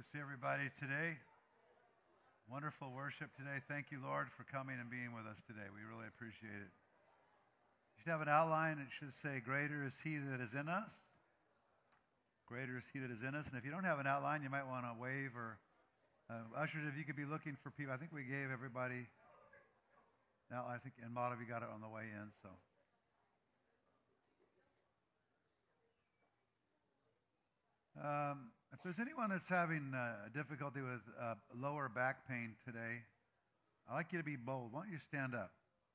Good to see everybody today. Wonderful worship today. Thank you, Lord, for coming and being with us today. We really appreciate it. You should have an outline. It should say, "Greater is He that is in us." Greater is He that is in us. And if you don't have an outline, you might want to wave or ushers, if you could be looking for people. I think we gave everybody. Now, I think, and a lot of you got it on the way in. So, if there's anyone that's having difficulty with lower back pain today, I'd like you to be bold. Why don't you stand up?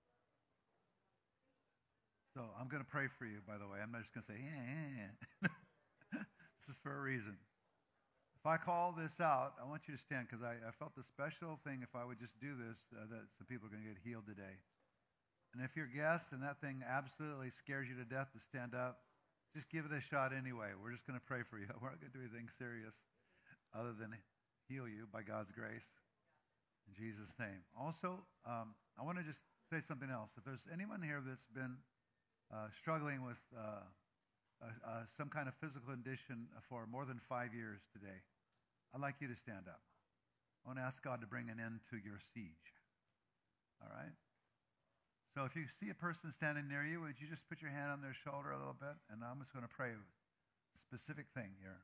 So I'm going to pray for you, by the way. I'm not just going to say, yeah. This is for a reason. If I call this out, I want you to stand because I felt the special thing if I would just do this, that some people are going to get healed today. And if you're a guest and that thing absolutely scares you to death to stand up, just give it a shot anyway. We're just going to pray for you. We're not going to do anything serious other than heal you by God's grace. In Jesus' name. Also, I want to just say something else. If there's anyone here that's been struggling with some kind of physical condition for more than 5 years today, I'd like you to stand up. I want to ask God to bring an end to your siege. All right? So if you see a person standing near you, would you just put your hand on their shoulder a little bit? And I'm just going to pray a specific thing here.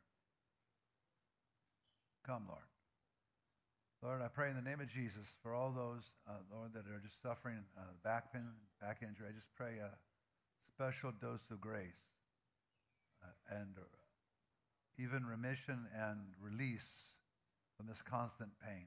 Come, Lord. Lord, I pray in the name of Jesus for all those, Lord, that are just suffering back pain, back injury. I just pray a special dose of grace and even remission and release from this constant pain.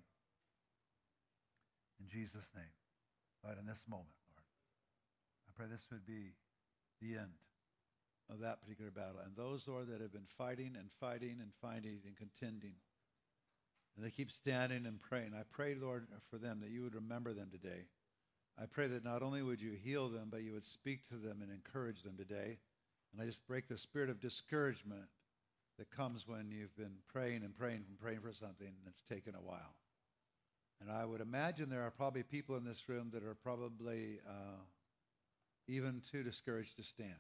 In Jesus' name. Lord, in this moment, Lord, I pray this would be the end of that particular battle. And those, Lord, that have been fighting and fighting and fighting and contending, and they keep standing and praying. I pray, Lord, for them that you would remember them today. I pray that not only would you heal them, but you would speak to them and encourage them today. And I just break the spirit of discouragement that comes when you've been praying and praying and praying for something and it's taken a while. And I would imagine there are probably people in this room that are probably even too discouraged to stand.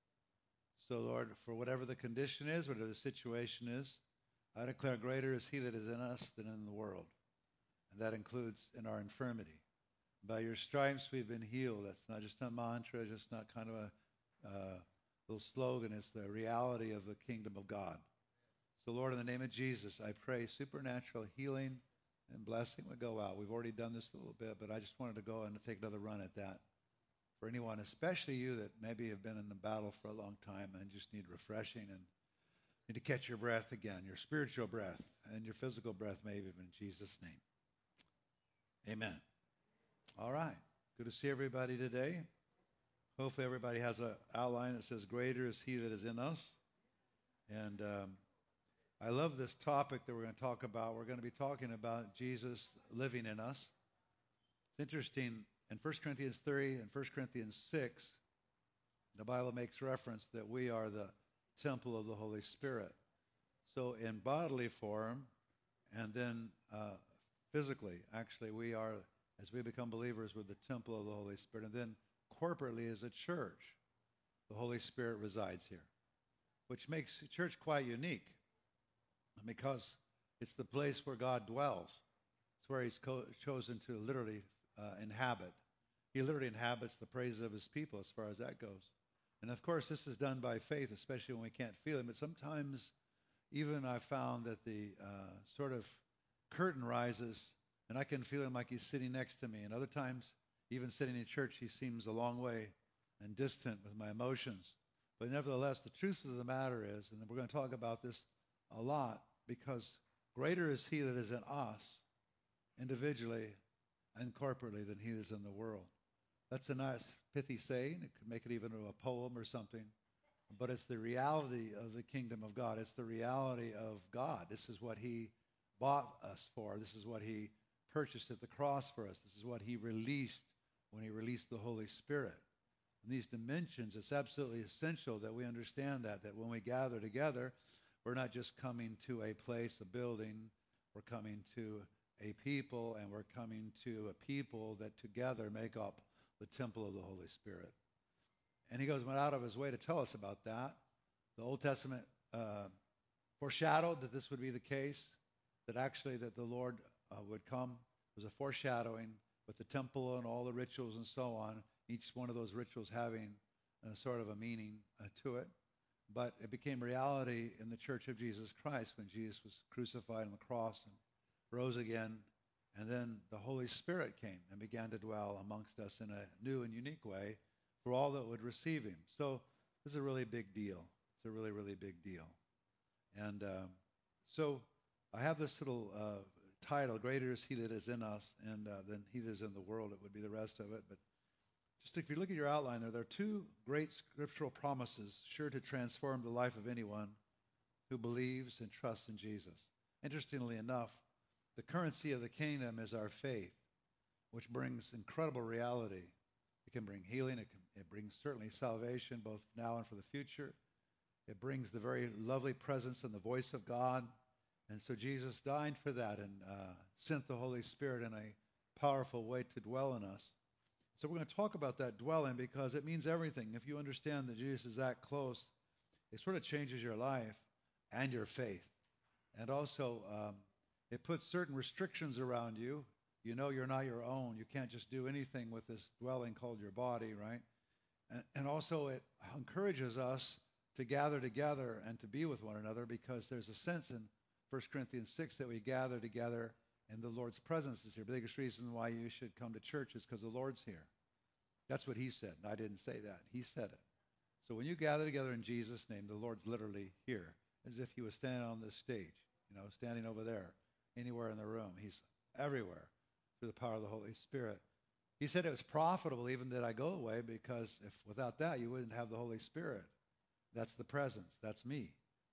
So, Lord, for whatever the condition is, whatever the situation is, I declare greater is He that is in us than in the world. And that includes in our infirmity. By your stripes we've been healed. That's not just a mantra, just not kind of a little slogan. It's the reality of the kingdom of God. So, Lord, in the name of Jesus, I pray supernatural healing and blessing would go out. We've already done this a little bit, but I just wanted to go and take another run at that. For anyone, especially you that maybe have been in the battle for a long time and just need refreshing and need to catch your breath again, your spiritual breath and your physical breath maybe, in Jesus' name. Amen. All right. Good to see everybody today. Hopefully everybody has an outline that says, greater is He that is in us. And I love this topic that we're going to talk about. We're going to be talking about Jesus living in us. It's interesting. In 1 Corinthians 3 and 1 Corinthians 6, the Bible makes reference that we are the temple of the Holy Spirit. So in bodily form and then physically, actually, we are, as we become believers, we're the temple of the Holy Spirit. And then corporately as a church, the Holy Spirit resides here, which makes the church quite unique because it's the place where God dwells. It's where He's chosen to literally inhabit. He literally inhabits the praises of His people as far as that goes. And of course, this is done by faith, especially when we can't feel Him. But sometimes, even I've found that the sort of curtain rises, and I can feel Him like He's sitting next to me. And other times, even sitting in church, He seems a long way and distant with my emotions. But nevertheless, the truth of the matter is, and we're going to talk about this a lot, because greater is He that is in us individually and corporately than he is in the world. That's a nice pithy saying. It could make it even a poem or something. But it's the reality of the kingdom of God. It's the reality of God. This is what He bought us for. This is what He purchased at the cross for us. This is what He released when He released the Holy Spirit. In these dimensions, it's absolutely essential that we understand that when we gather together, we're not just coming to a place, a building. We're coming to a people, and we're coming to a people that together make up the temple of the Holy Spirit. And He went out of His way to tell us about that. The Old Testament foreshadowed that this would be the case. that actually that the Lord would come. It was a foreshadowing with the temple and all the rituals and so on, each one of those rituals having sort of a meaning to it. But it became reality in the Church of Jesus Christ when Jesus was crucified on the cross and rose again. And then the Holy Spirit came and began to dwell amongst us in a new and unique way for all that would receive him. So this is a really big deal. It's a really, really big deal. And so I have this little title, Greater is He that is in us and than he that is in the world. It would be the rest of it. But just if you look at your outline there are two great scriptural promises sure to transform the life of anyone who believes and trusts in Jesus. Interestingly enough, the currency of the kingdom is our faith, which brings incredible reality. It can bring healing. It brings certainly salvation, both now and for the future. It brings the very lovely presence and the voice of God. And so Jesus died for that and sent the Holy Spirit in a powerful way to dwell in us. So we're going to talk about that dwelling because it means everything. If you understand that Jesus is that close, it sort of changes your life and your faith. And also, it puts certain restrictions around you. You know you're not your own. You can't just do anything with this dwelling called your body, right? And also it encourages us to gather together and to be with one another because there's a sense in 1 Corinthians 6 that we gather together and the Lord's presence is here. The biggest reason why you should come to church is because the Lord's here. That's what he said. And I didn't say that. He said it. So when you gather together in Jesus' name, the Lord's literally here, as if he was standing on this stage, standing over there, anywhere in the room. He's everywhere through the power of the Holy Spirit. He said it was profitable even that I go away because if without that you wouldn't have the Holy Spirit. That's the presence. That's me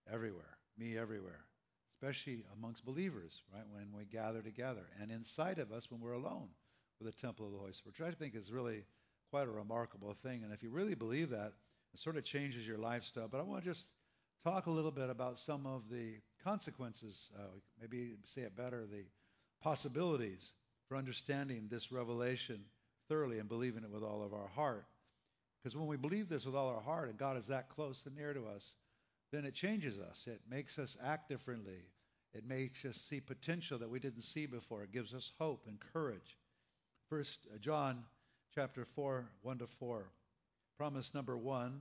everywhere, especially amongst believers, right, when we gather together. And inside of us when we're alone with the temple of the Holy Spirit, which I think is really quite a remarkable thing. And if you really believe that, it sort of changes your lifestyle. But I want to just talk a little bit about some of the consequences, maybe say it better, the possibilities for understanding this revelation thoroughly and believing it with all of our heart. Because when we believe this with all our heart and God is that close and near to us, then it changes us. It makes us act differently. It makes us see potential that we didn't see before. It gives us hope and courage. First John chapter 4, 1-4. Promise number 1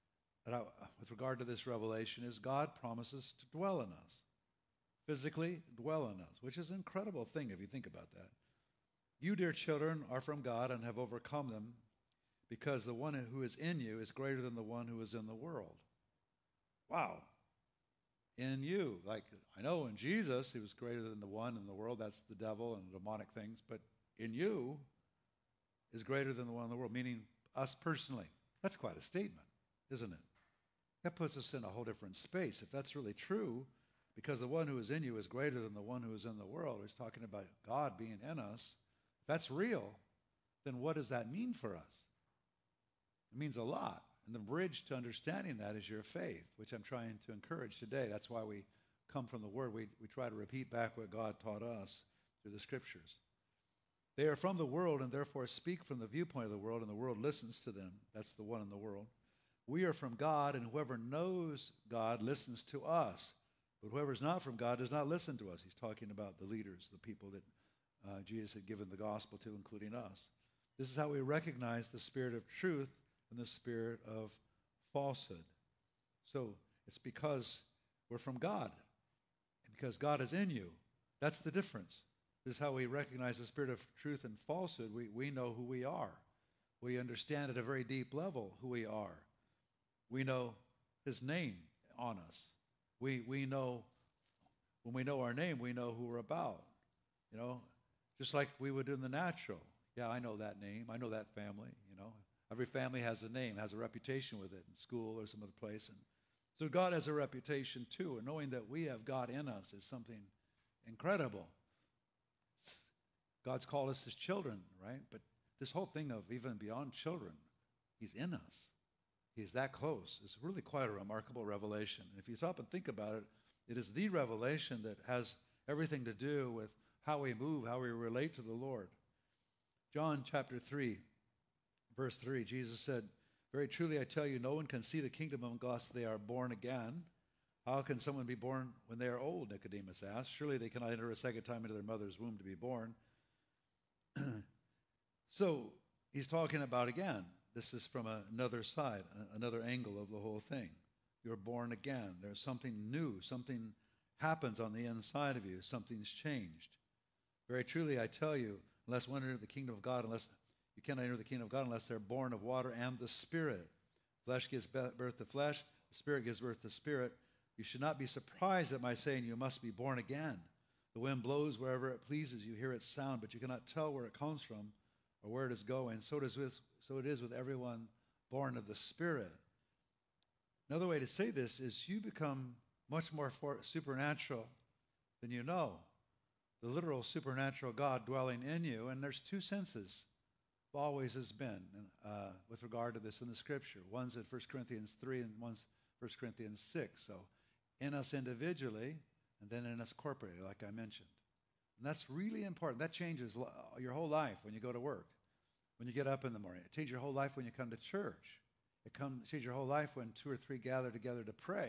with regard to this revelation is God promises to dwell in us. Physically dwell in us, which is an incredible thing if you think about that. You, dear children, are from God and have overcome them because the one who is in you is greater than the one who is in the world. Wow. In you. Like, I know in Jesus, he was greater than the one in the world. That's the devil and demonic things. But in you is greater than the one in the world, meaning us personally. That's quite a statement, isn't it? That puts us in a whole different space. If that's really true, because the one who is in you is greater than the one who is in the world, he's talking about God being in us. If that's real, then what does that mean for us? It means a lot. And the bridge to understanding that is your faith, which I'm trying to encourage today. That's why we come from the Word. We try to repeat back what God taught us through the Scriptures. They are from the world and therefore speak from the viewpoint of the world, and the world listens to them. That's the one in the world. We are from God, and whoever knows God listens to us. But whoever is not from God does not listen to us. He's talking about the leaders, the people that Jesus had given the gospel to, including us. This is how we recognize the spirit of truth and the spirit of falsehood. So it's because we're from God, and because God is in you. That's the difference. This is how we recognize the spirit of truth and falsehood. We know who we are. We understand at a very deep level who we are. We know his name on us. We know, when we know our name, we know who we're about. Just like we would in the natural. Yeah, I know that name. I know that family. Every family has a name, has a reputation with it in school or some other place. And so God has a reputation too. And knowing that we have God in us is something incredible. God's called us his children, right? But this whole thing of even beyond children, he's in us. He's that close. It's really quite a remarkable revelation. And if you stop and think about it, it is the revelation that has everything to do with how we move, how we relate to the Lord. John chapter 3, verse 3, Jesus said, very truly I tell you, no one can see the kingdom of God unless they are born again. How can someone be born when they are old? Nicodemus asked. Surely they cannot enter a second time into their mother's womb to be born. So he's talking about, again, this is from another side, another angle of the whole thing. You're born again. There's something new. Something happens on the inside of you. Something's changed. Very truly, I tell you, unless one enter the kingdom of God, unless you cannot enter the kingdom of God unless they're born of water and the Spirit. Flesh gives birth to flesh. The Spirit gives birth to spirit. You should not be surprised at my saying you must be born again. The wind blows wherever it pleases. You hear its sound, but you cannot tell where it comes from or where it is going. So it is with everyone born of the Spirit. Another way to say this is you become much more supernatural than you know. The literal supernatural God dwelling in you, and there's two senses. Always has been with regard to this in the Scripture. One's in 1 Corinthians 3 and one's 1 Corinthians 6. So in us individually and then in us corporately, like I mentioned. And that's really important. That changes your whole life when you go to work, when you get up in the morning. It changes your whole life when you come to church. It changes your whole life when 2 or 3 gather together to pray.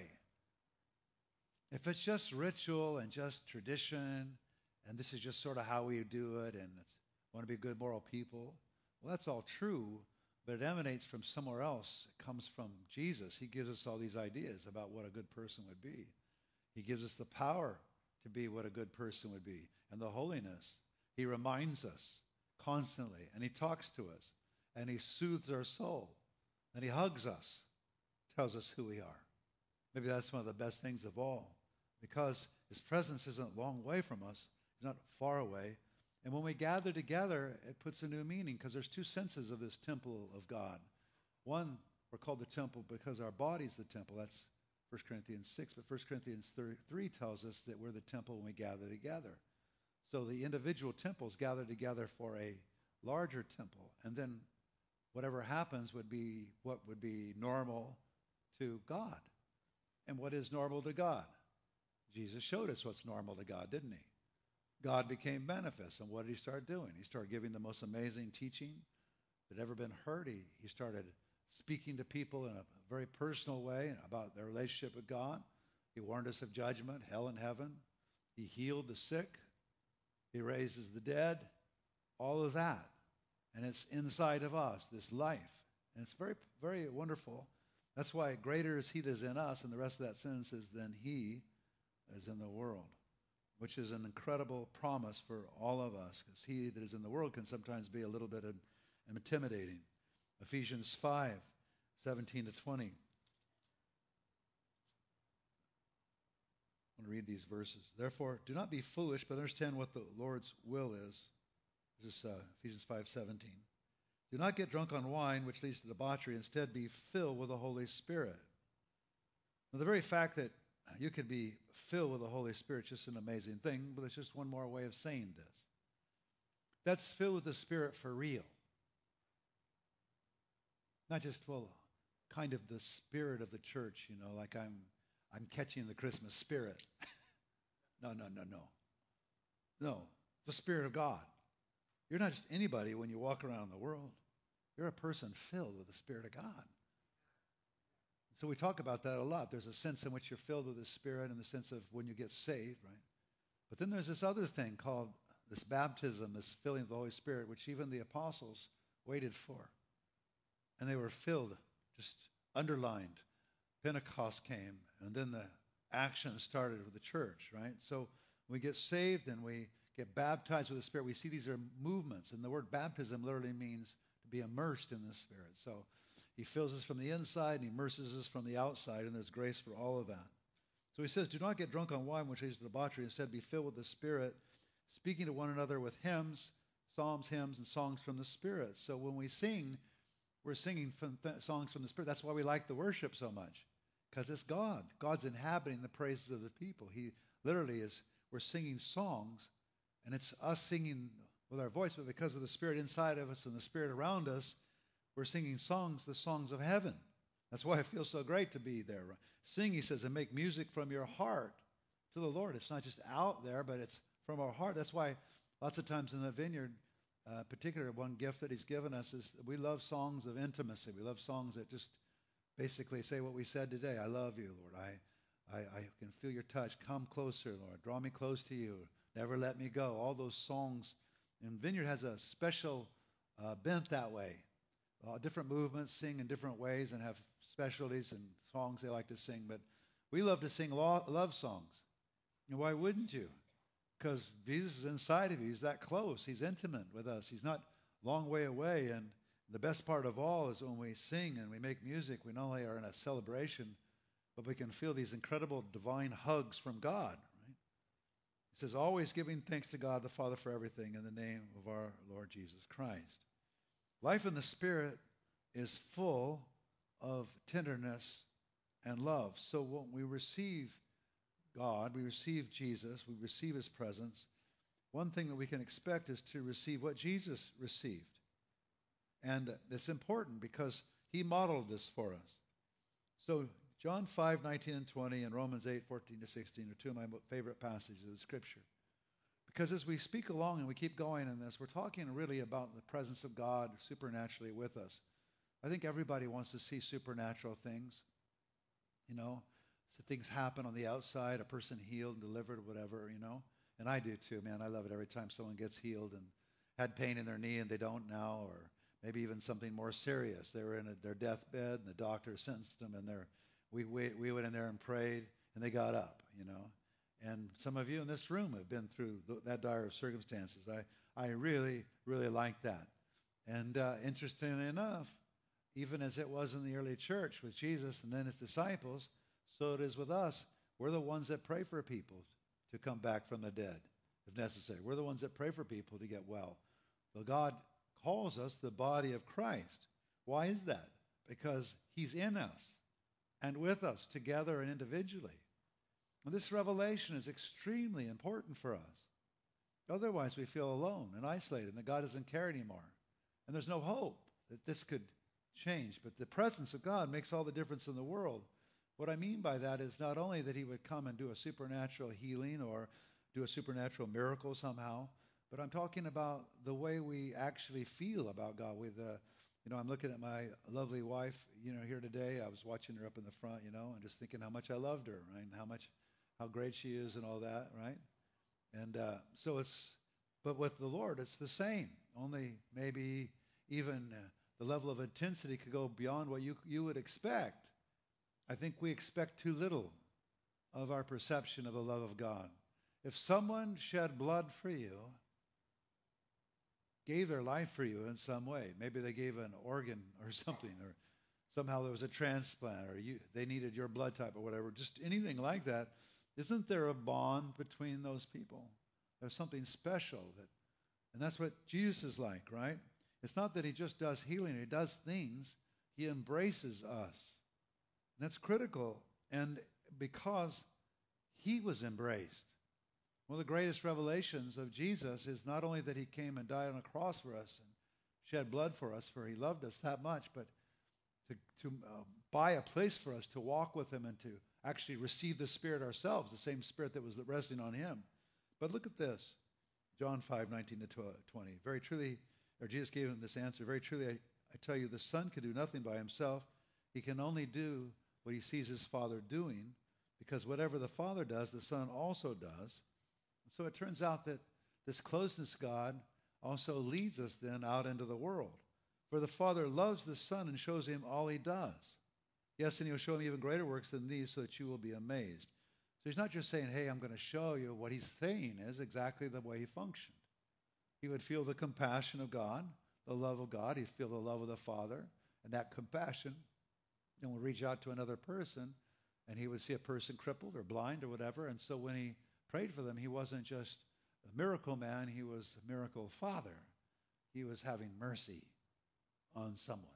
If it's just ritual and just tradition, and this is just sort of how we do it, and want to be good moral people, well, that's all true, but it emanates from somewhere else. It comes from Jesus. He gives us all these ideas about what a good person would be. He gives us the power to be what a good person would be, and the holiness. He reminds us constantly, and he talks to us, and he soothes our soul, and he hugs us, tells us who we are. Maybe that's one of the best things of all, because his presence isn't a long way from us. He's not far away. And when we gather together, it puts a new meaning, because there's two senses of this temple of God. One, we're called the temple because our body's the temple. That's 1 Corinthians 6. But 1 Corinthians 3 tells us that we're the temple when we gather together. So the individual temples gather together for a larger temple. And then whatever happens would be what would be normal to God. And what is normal to God? Jesus showed us what's normal to God, didn't he? God became manifest. And what did he start doing? He started giving the most amazing teaching that ever been heard. He started speaking to people in a very personal way about their relationship with God. He warned us of judgment, hell and heaven. He healed the sick. He raises the dead. All of that. And it's inside of us, this life. And it's very, very wonderful. That's why greater is he that is in us, and the rest of that sentence is than he is in the world, which is an incredible promise for all of us, because he that is in the world can sometimes be a little bit intimidating. Ephesians 5, 17 to 20. I want to read these verses. Therefore, do not be foolish, but understand what the Lord's will is. This is Ephesians 5, 17. Do not get drunk on wine, which leads to debauchery. Instead, be filled with the Holy Spirit. Now, the very fact that you could be filled with the Holy Spirit is just an amazing thing, but it's just one more way of saying this. That's filled with the Spirit for real. Not just, well, kind of the spirit of the church, like I'm catching the Christmas spirit. No. No, the Spirit of God. You're not just anybody when you walk around the world. You're a person filled with the Spirit of God. So we talk about that a lot. There's a sense in which you're filled with the Spirit in the sense of when you get saved, right? But then there's this other thing called this baptism, this filling of the Holy Spirit, which even the apostles waited for. And they were filled, just underlined. Pentecost came, and then the action started with the church, right? So we get saved and we get baptized with the Spirit. We see these are movements, and the word baptism literally means to be immersed in the Spirit. So he fills us from the inside and he immerses us from the outside, and there's grace for all of that. So he says, do not get drunk on wine, which leads to debauchery. Instead, be filled with the Spirit, speaking to one another with hymns, psalms, hymns, and songs from the Spirit. So when we sing, we're singing songs from the Spirit. That's why we like the worship so much, because it's God. God's inhabiting the praises of the people. He literally is, we're singing songs, and it's us singing with our voice, but because of the Spirit inside of us and the Spirit around us, we're singing songs, the songs of heaven. That's why it feels so great to be there. Sing, he says, and make music from your heart to the Lord. It's not just out there, but it's from our heart. That's why lots of times in the vineyard, particularly one gift that he's given us is we love songs of intimacy. We love songs that just basically say what we said today. I love you, Lord. I can feel your touch. Come closer, Lord. Draw me close to you. Never let me go. All those songs. And Vineyard has a special bent that way. Different movements sing in different ways and have specialties and songs they like to sing. But we love to sing love songs. And why wouldn't you? Because Jesus is inside of you. He's that close. He's intimate with us. He's not a long way away. And the best part of all is when we sing and we make music, we not only are in a celebration, but we can feel these incredible divine hugs from God. Right? It says, always giving thanks to God the Father for everything in the name of our Lord Jesus Christ. Life in the Spirit is full of tenderness and love. So when we receive God, we receive Jesus, we receive His presence, one thing that we can expect is to receive what Jesus received. And it's important because He modeled this for us. So John 5:19 and 20 and Romans 8:14 to 16 are two of my favorite passages of Scripture. Because as we speak along and we keep going in this, we're talking really about the presence of God supernaturally with us. I think everybody wants to see supernatural things. You know, so things happen on the outside, a person healed, delivered, whatever, you know. And I do too, man. I love it every time someone gets healed and had pain in their knee and they don't now, or maybe even something more serious. They were in their deathbed and the doctor sentenced them and we went in there and prayed and they got up, you know. And some of you in this room have been through that dire of circumstances. I really, really like that. And interestingly enough, even as it was in the early church with Jesus and then His disciples, so it is with us. We're the ones that pray for people to come back from the dead, if necessary. We're the ones that pray for people to get well. But God calls us the body of Christ. Why is that? Because He's in us and with us together and individually. And this revelation is extremely important for us. Otherwise, we feel alone and isolated, and that God doesn't care anymore. And there's no hope that this could change. But the presence of God makes all the difference in the world. What I mean by that is not only that He would come and do a supernatural healing or do a supernatural miracle somehow, but I'm talking about the way we actually feel about God. I'm looking at my lovely wife, here today. I was watching her up in the front, and just thinking how much I loved her, right? And how great she is and all that, right? And but with the Lord, it's the same. Only maybe even the level of intensity could go beyond what you would expect. I think we expect too little of our perception of the love of God. If someone shed blood for you, gave their life for you in some way, maybe they gave an organ or something, or somehow there was a transplant, or they needed your blood type or whatever, just anything like that, isn't there a bond between those people? There's something special and that's what Jesus is like, right? It's not that He just does healing, He does things, He embraces us. That's critical, and because He was embraced. One of the greatest revelations of Jesus is not only that He came and died on a cross for us and shed blood for us, for He loved us that much, but to buy a place for us to walk with Him and to actually receive the Spirit ourselves, the same Spirit that was resting on Him. But look at this, John 5:19 to 20. Very truly, or Jesus gave Him this answer, very truly I tell you, the Son can do nothing by Himself. He can only do what He sees His Father doing, because whatever the Father does, the Son also does. So it turns out that this closeness to God also leads us then out into the world. For the Father loves the Son and shows Him all He does. Yes, and He will show Him even greater works than these so that you will be amazed. So He's not just saying, hey, I'm going to show you. What He's saying is exactly the way He functioned. He would feel the compassion of God, the love of God. He'd feel the love of the Father, and that compassion, and would reach out to another person, and He would see a person crippled or blind or whatever. And so when He prayed for them, He wasn't just a miracle man, He was a miracle Father. He was having mercy on someone.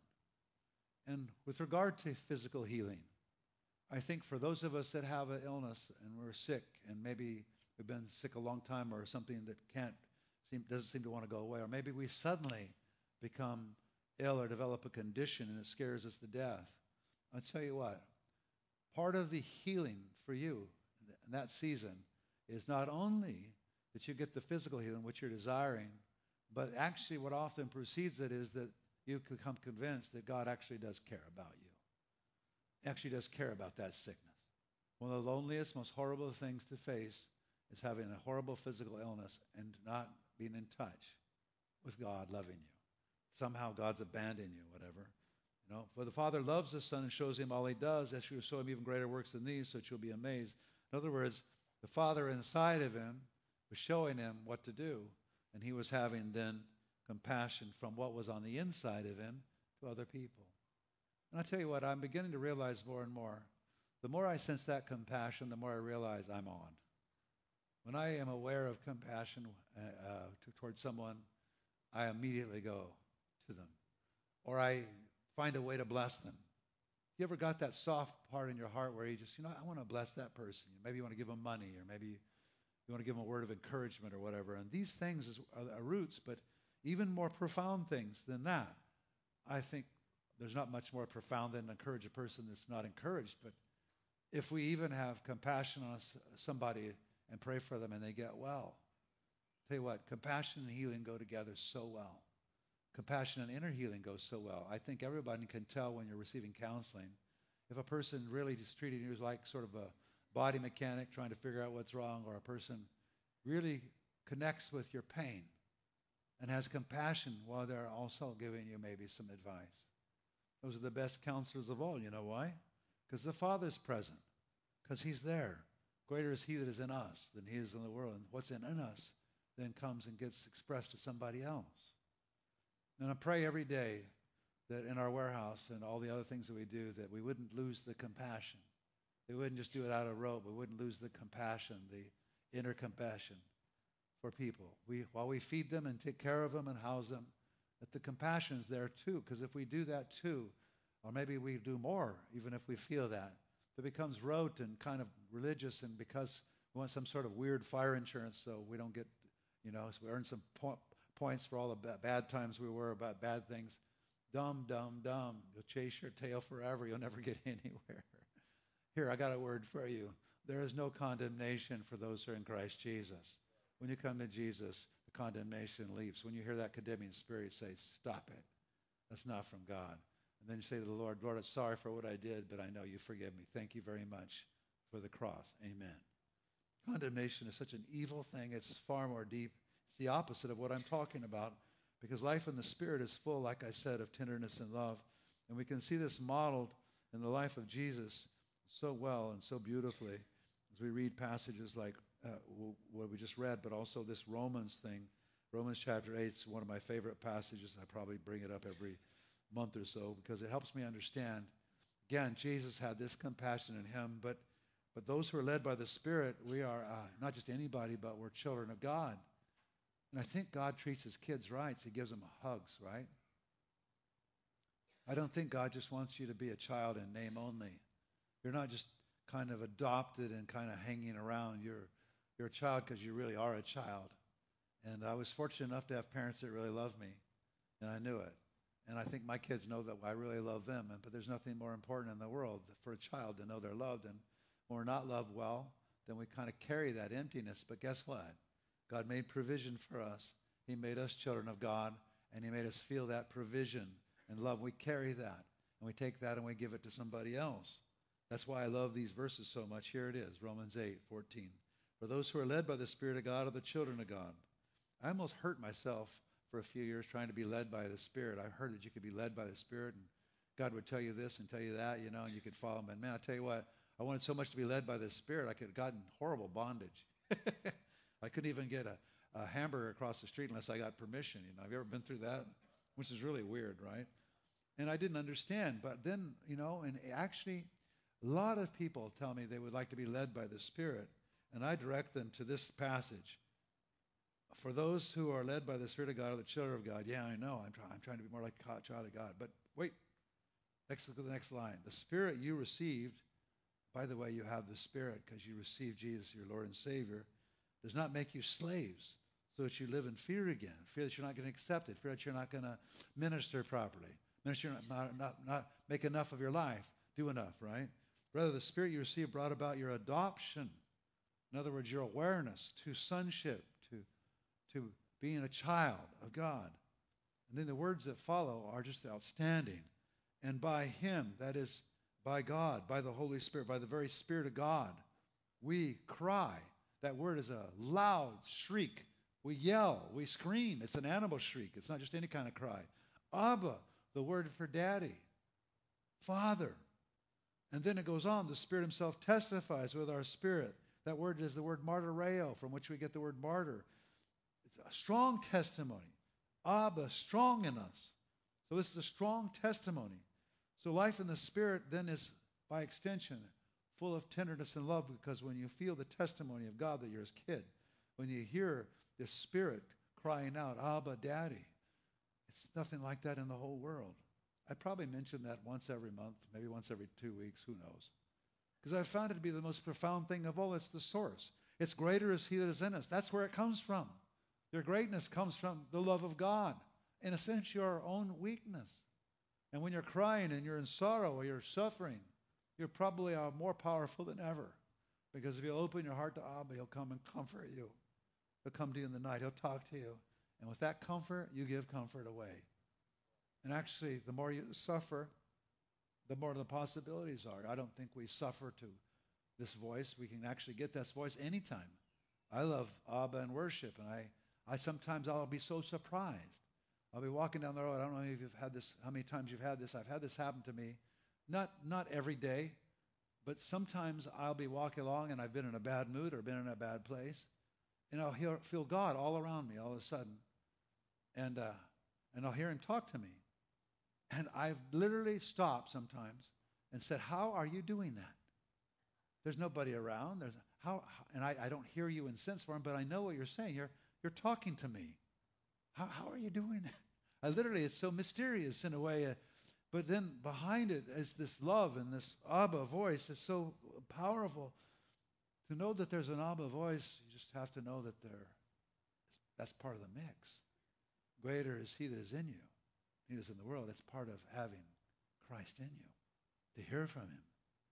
And with regard to physical healing, I think for those of us that have an illness and we're sick, and maybe we've been sick a long time, or something that doesn't seem to want to go away, or maybe we suddenly become ill or develop a condition and it scares us to death, I'll tell you what, part of the healing for you in that season is not only that you get the physical healing, which you're desiring, but actually what often precedes it is that you become convinced that God actually does care about you. Actually does care about that sickness. One of the loneliest, most horrible things to face is having a horrible physical illness and not being in touch with God loving you. Somehow God's abandoned you, whatever. For the Father loves the Son and shows him all he does, as he will show him even greater works than these, so that you'll be amazed. In other words, the Father inside of him was showing him what to do, and he was having then compassion from what was on the inside of him to other people. And I tell you what, I'm beginning to realize more and more. The more I sense that compassion, the more I realize I'm on. When I am aware of compassion towards someone, I immediately go to them. Or I find a way to bless them. You ever got that soft part in your heart where you just, I want to bless that person. Maybe you want to give them money, or maybe you want to give them a word of encouragement or whatever. And these things are roots, but even more profound things than that. I think there's not much more profound than encourage a person that's not encouraged. But if we even have compassion on somebody and pray for them and they get well, tell you what, compassion and healing go together so well. Compassion and inner healing goes so well. I think everybody can tell when you're receiving counseling if a person really is treating you like sort of a body mechanic trying to figure out what's wrong, or a person really connects with your pain and has compassion while they're also giving you maybe some advice. Those are the best counselors of all. You know why? Because the Father's present. Because he's there. Greater is he that is in us than he is in the world. And what's in us then comes and gets expressed to somebody else. And I pray every day that in our warehouse and all the other things that we do, that we wouldn't lose the compassion. We wouldn't just do it out of rote. We wouldn't lose the compassion, the inner compassion for people. While we feed them and take care of them and house them, that the compassion is there too. Because if we do that too, or maybe we do more, even if we feel that, it becomes rote and kind of religious, and because we want some sort of weird fire insurance so we don't get, so we earn some points for all the bad times we were about bad things. Dumb. You'll chase your tail forever. You'll never get anywhere. Here, I got a word for you. There is no condemnation for those who are in Christ Jesus. When you come to Jesus, the condemnation leaves. When you hear that condemning spirit, say, stop it. That's not from God. And then you say to the Lord, Lord, I'm sorry for what I did, but I know you forgive me. Thank you very much for the cross. Amen. Condemnation is such an evil thing. It's far more deep. It's the opposite of what I'm talking about, because life in the Spirit is full, like I said, of tenderness and love. And we can see this modeled in the life of Jesus so well and so beautifully as we read passages like what we just read, but also this Romans thing. Romans chapter 8 is one of my favorite passages. I probably bring it up every month or so because it helps me understand. Again, Jesus had this compassion in him, but those who are led by the Spirit, we are not just anybody, but we're children of God. And I think God treats his kids right. He gives them hugs, right? I don't think God just wants you to be a child in name only. You're not just kind of adopted and kind of hanging around. You're a child because you really are a child. And I was fortunate enough to have parents that really loved me, and I knew it. And I think my kids know that I really love them. But there's nothing more important in the world for a child to know they're loved. And when we're not loved well, then we kind of carry that emptiness. But guess what? God made provision for us. He made us children of God, and he made us feel that provision and love. We carry that, and we take that and we give it to somebody else. That's why I love these verses so much. Here it is, Romans 8:14. For those who are led by the Spirit of God are the children of God. I almost hurt myself for a few years trying to be led by the Spirit. I heard that you could be led by the Spirit, and God would tell you this and tell you that, and you could follow him. And man, I tell you what, I wanted so much to be led by the Spirit, I could have gotten horrible bondage. I couldn't even get a hamburger across the street unless I got permission. Have you ever been through that? Which is really weird, right? And I didn't understand. But then, and actually, a lot of people tell me they would like to be led by the Spirit, and I direct them to this passage. For those who are led by the Spirit of God are the children of God. Yeah, I know. I'm trying to be more like a child of God. But wait, let's look at the next line. The Spirit you received, by the way, you have the Spirit because you received Jesus, your Lord and Savior, does not make you slaves so that you live in fear again. Fear that you're not going to accept it. Fear that you're not going to minister properly. Minister not make enough of your life. Do enough, right? Rather, the Spirit you received brought about your adoption. In other words, your awareness to sonship, to being a child of God. And then the words that follow are just outstanding. And by him, that is by God, by the Holy Spirit, by the very Spirit of God. We cry. That word is a loud shriek. We yell. We scream. It's an animal shriek. It's not just any kind of cry. Abba, the word for daddy. Father. And then it goes on. The Spirit himself testifies with our spirit. That word is the word martyreo, from which we get the word martyr. It's a strong testimony. Abba, strong in us. So this is a strong testimony. So life in the Spirit then is, by extension, full of tenderness and love, because when you feel the testimony of God that you're his kid, when you hear the Spirit crying out, Abba, Daddy, it's nothing like that in the whole world. I probably mention that once every month, maybe once every 2 weeks, who knows. Because I've found it to be the most profound thing of all. It's the source. It's greater is he that is in us. That's where it comes from. Your greatness comes from the love of God. In a sense, your own weakness. And when you're crying and you're in sorrow or you're suffering, you're probably more powerful than ever. Because if you open your heart to Abba, he'll come and comfort you. He'll come to you in the night. He'll talk to you. And with that comfort, you give comfort away. And actually, the more you suffer, the more the possibilities are. I don't think we suffer to this voice. We can actually get this voice anytime. I love Abba and worship, and I sometimes I'll be so surprised. I'll be walking down the road. I don't know if you've had this, how many times you've had this. I've had this happen to me. Not every day, but sometimes I'll be walking along and I've been in a bad mood or been in a bad place, and I'll feel God all around me all of a sudden, and I'll hear him talk to me. And I've literally stopped sometimes and said, how are you doing that? There's nobody around. And I don't hear you in sense form, but I know what you're saying. You're talking to me. How are you doing that? It's so mysterious in a way. But then behind it is this love, and this Abba voice is so powerful. To know that there's an Abba voice, you just have to know that that's part of the mix. Greater is he that is in you. He is in the world. It's part of having Christ in you, to hear from him.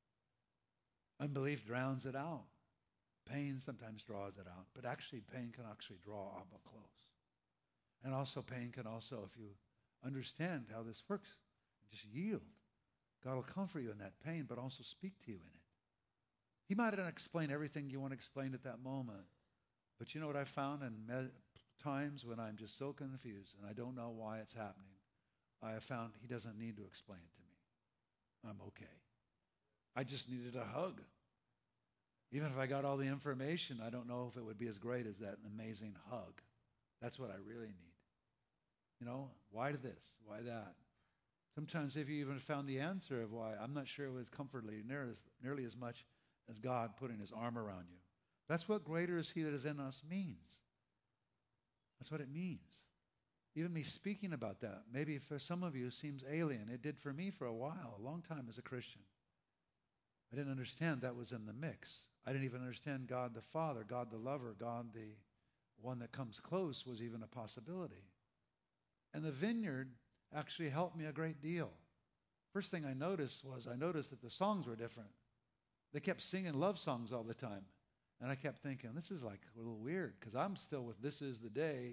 Unbelief drowns it out. Pain sometimes draws it out, but actually pain can actually draw Abba close. And also pain can also, if you understand how this works, just yield. God will comfort you in that pain, but also speak to you in it. He might not explain everything you want to explain at that moment, but you know what I found in times when I'm just so confused and I don't know why it's happening, I have found he doesn't need to explain it to me. I'm okay. I just needed a hug. Even if I got all the information, I don't know if it would be as great as that amazing hug. That's what I really need. You know, why this? Why that? Sometimes if you even found the answer of why, I'm not sure it was comfortably nearly as much as God putting his arm around you. That's what greater is he that is in us means. That's what it means. Even me speaking about that, maybe for some of you, seems alien. It did for me for a while, a long time as a Christian. I didn't understand that was in the mix. I didn't even understand God the Father, God the lover, God the one that comes close was even a possibility. And the vineyard actually helped me a great deal. First thing I noticed that the songs were different. They kept singing love songs all the time. And I kept thinking, this is like a little weird, because I'm still with this is the day.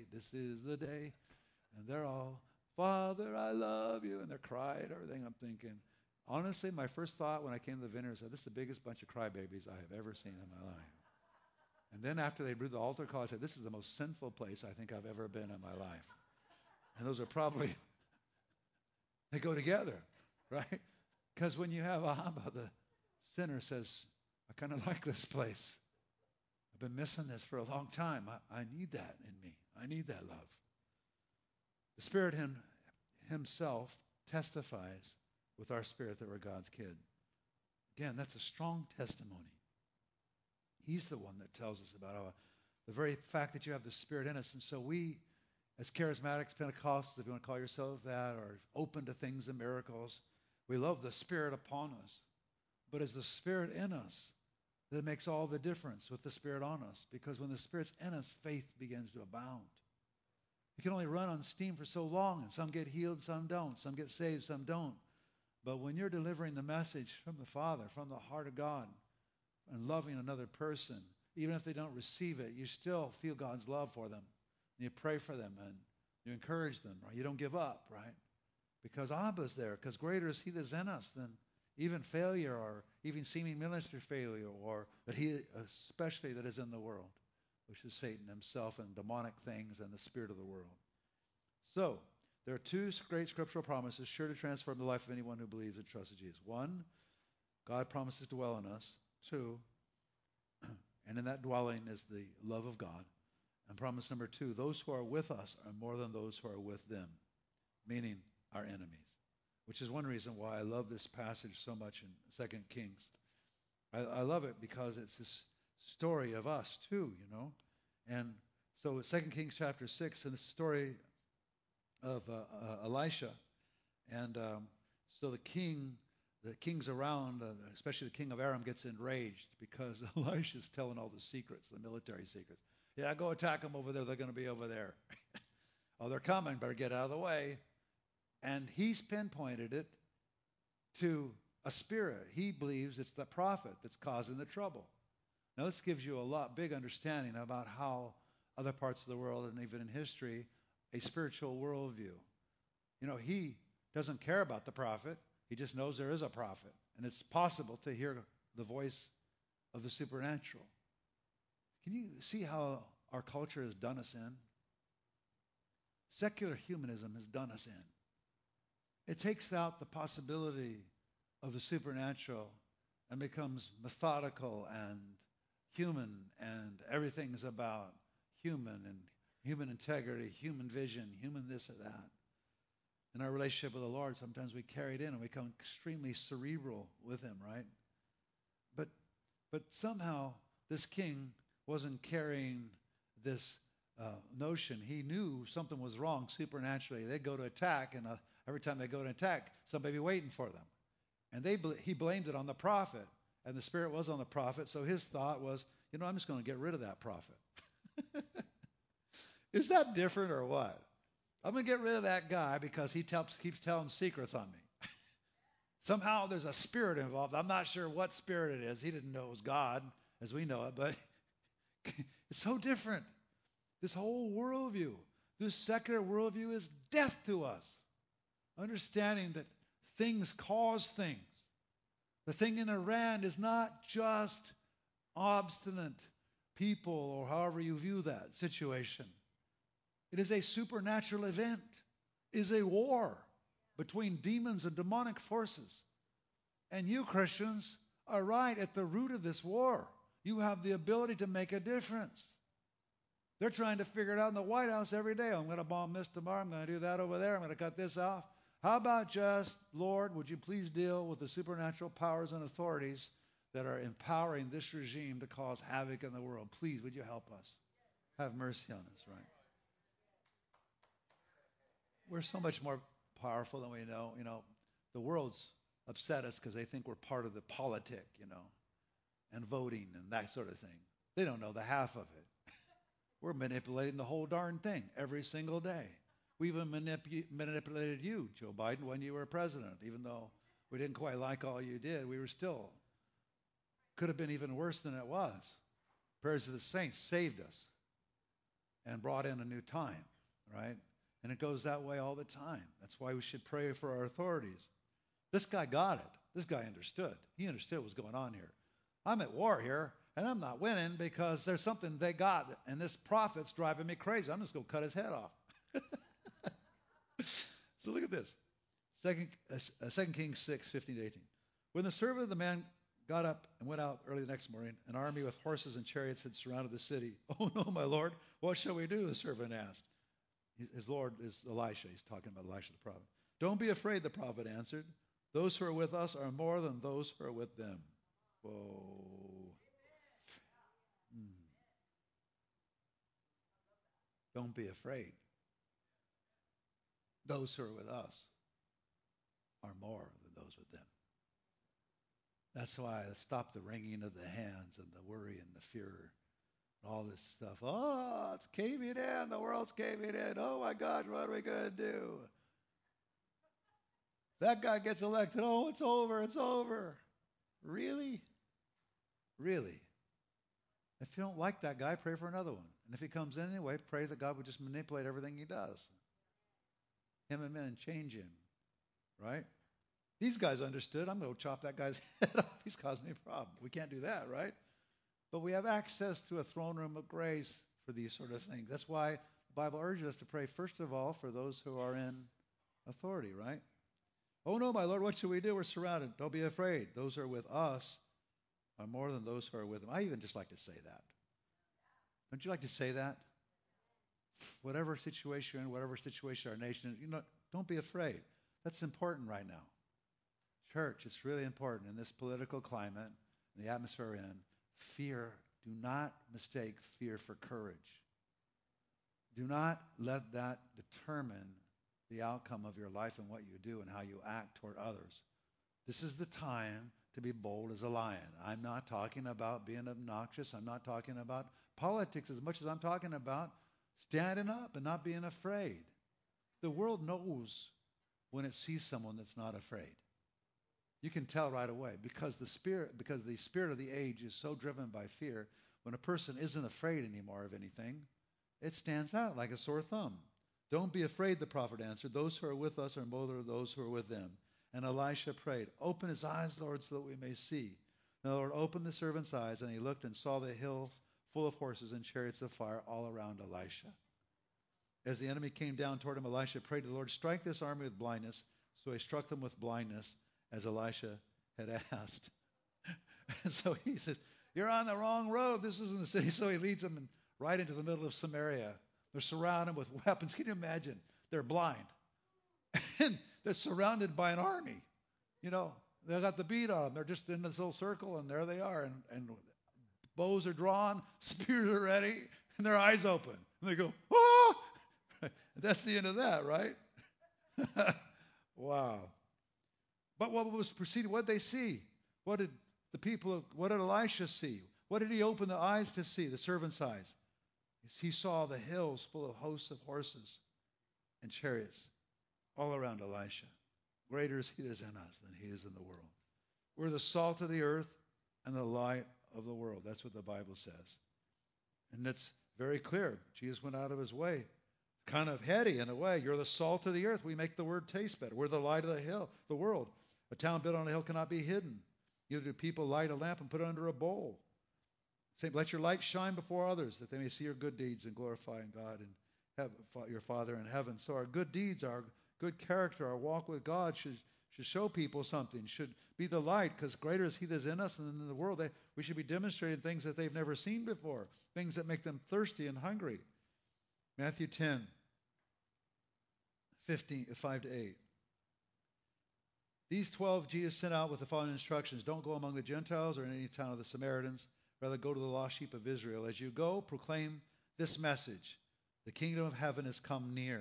And they're all, Father, I love you. And they're crying and everything. I'm thinking, honestly, my first thought when I came to the vineyard said, this is the biggest bunch of crybabies I have ever seen in my life. And then after they blew the altar call, I said, this is the most sinful place I think I've ever been in my life. And those are probably, they go together, right? Because when you have Abba, the sinner says, I kind of like this place. I've been missing this for a long time. I need that in me. I need that love. The Spirit himself testifies with our spirit that we're God's kid. Again, that's a strong testimony. He's the one that tells us about the very fact that you have the Spirit in us. And so we, as charismatics, Pentecostals, if you want to call yourself that, are open to things and miracles. We love the Spirit upon us. But it's the Spirit in us that makes all the difference with the Spirit on us. Because when the Spirit's in us, faith begins to abound. You can only run on steam for so long, and some get healed, some don't. Some get saved, some don't. But when you're delivering the message from the Father, from the heart of God, and loving another person, even if they don't receive it, you still feel God's love for them. And you pray for them, and you encourage them, right? You don't give up, right? Because Abba's there, because greater is he that's in us than even failure or even seeming ministry failure, or that he, especially that is in the world, which is Satan himself and demonic things and the spirit of the world. So, there are two great scriptural promises sure to transform the life of anyone who believes and trusts in Jesus. One, God promises to dwell in us. Two, and in that dwelling is the love of God. And promise number two, those who are with us are more than those who are with them, meaning our enemies, which is one reason why I love this passage so much in 2 Kings. I love it because it's this story of us too, you know. And so 2 Kings chapter 6, and the story of Elisha. And so the kings around, especially the king of Aram, gets enraged because Elisha's telling all the secrets, the military secrets. Yeah, go attack them over there. They're going to be over there. Oh, they're coming. Better get out of the way. And he's pinpointed it to a spirit. He believes it's the prophet that's causing the trouble. Now, this gives you a big understanding about how other parts of the world and even in history, a spiritual worldview. You know, he doesn't care about the prophet. He just knows there is a prophet. And it's possible to hear the voice of the supernatural. Can you see how our culture has done us in? Secular humanism has done us in. It takes out the possibility of the supernatural and becomes methodical and human, and everything's about human and human integrity, human vision, human this or that. In our relationship with the Lord, sometimes we carry it in and we become extremely cerebral with him, right? But somehow this king wasn't carrying this notion. He knew something was wrong supernaturally. They'd go to attack, and every time they go to attack, somebody be waiting for them. And he blamed it on the prophet, and the spirit was on the prophet, so his thought was, you know, I'm just going to get rid of that prophet. Is that different or what? I'm going to get rid of that guy because he keeps telling secrets on me. Somehow there's a spirit involved. I'm not sure what spirit it is. He didn't know it was God as we know it, but it's so different. This whole worldview, this secular worldview is death to us. Understanding that things cause things. The thing in Iran is not just obstinate people or however you view that situation. It is a supernatural event. It is a war between demons and demonic forces. And you Christians are right at the root of this war. You have the ability to make a difference. They're trying to figure it out in the White House every day. I'm going to bomb this tomorrow. I'm going to do that over there. I'm going to cut this off. How about just, Lord, would you please deal with the supernatural powers and authorities that are empowering this regime to cause havoc in the world? Please, would you help us? Have mercy on us, right? We're so much more powerful than we know. You know, the world's upset us because they think we're part of the politic, you know, and voting and that sort of thing. They don't know the half of it. We're manipulating the whole darn thing every single day. We even manipulated you, Joe Biden, when you were president. Even though we didn't quite like all you did, we were still, could have been even worse than it was. Prayers of the saints saved us and brought in a new time, right? And it goes that way all the time. That's why we should pray for our authorities. This guy got it. This guy understood. He understood what was going on here. I'm at war here, and I'm not winning because there's something they got, and this prophet's driving me crazy. I'm just going to cut his head off. So look at this. 2 Kings 6, 15 to 18. When the servant of the man got up and went out early the next morning, an army with horses and chariots had surrounded the city. Oh, no, my lord, what shall we do? The servant asked. His lord is Elisha. He's talking about Elisha the prophet. Don't be afraid, the prophet answered. Those who are with us are more than those who are with them. Whoa. Don't be afraid. Those who are with us are more than those with them. That's why I stop the wringing of the hands and the worry and the fear and all this stuff. Oh, it's caving in. The world's caving in. Oh, my gosh, what are we going to do? That guy gets elected. Oh, it's over. It's over. Really? Really? If you don't like that guy, pray for another one. And if he comes in anyway, pray that God would just manipulate everything he does. Him and change him. Right? These guys understood. I'm going to chop that guy's head off. He's causing me a problem. We can't do that, right? But we have access to a throne room of grace for these sort of things. That's why the Bible urges us to pray, first of all, for those who are in authority, right? Oh, no, my Lord, what should we do? We're surrounded. Don't be afraid. Those who are with us are more than those who are with them. I even just like to say that. Don't you like to say that? Whatever situation you're in, whatever situation our nation is, don't be afraid. That's important right now. Church, it's really important in this political climate, in the atmosphere we're in. Fear, do not mistake fear for courage. Do not let that determine the outcome of your life and what you do and how you act toward others. This is the time to be bold as a lion. I'm not talking about being obnoxious. I'm not talking about politics as much as I'm talking about standing up and not being afraid. The world knows when it sees someone that's not afraid. You can tell right away because the spirit of the age is so driven by fear. When a person isn't afraid anymore of anything, it stands out like a sore thumb. Don't be afraid, the prophet answered. Those who are with us are more than those who are with them. And Elisha prayed, open his eyes, Lord, so that we may see. And the Lord opened the servant's eyes, and he looked and saw the hill full of horses and chariots of fire all around Elisha. As the enemy came down toward him, Elisha prayed to the Lord, strike this army with blindness. So he struck them with blindness, as Elisha had asked. And so he said, you're on the wrong road. This isn't the city. So he leads them right into the middle of Samaria. They're surrounded with weapons. Can you imagine? They're blind. And they're surrounded by an army. They got the beat on them. They're just in this little circle, and there they are. And bows are drawn, spears are ready, and their eyes open. And they go, oh! That's the end of that, right? Wow. But what was preceding? What did they see? What did Elisha see? What did he open the eyes to see, the servant's eyes? He saw the hills full of hosts of horses and chariots all around Elisha. Greater is he that is in us than he is in the world. We're the salt of the earth and the light of the world. That's what the Bible says. And it's very clear. Jesus went out of his way. Kind of heady in a way. You're the salt of the earth. We make the word taste better. We're the light of the world. A town built on a hill cannot be hidden. Neither do people light a lamp and put it under a bowl. Say, let your light shine before others, that they may see your good deeds and glorify God and have your Father in heaven. So our good deeds, our good character, our walk with God should show people something, should be the light, because greater is he that is in us than in the world. We should be demonstrating things that they've never seen before, things that make them thirsty and hungry. Matthew 10, 5-8. These 12 Jesus sent out with the following instructions. Don't go among the Gentiles or in any town of the Samaritans. Rather, go to the lost sheep of Israel. As you go, proclaim this message. The kingdom of heaven has come near.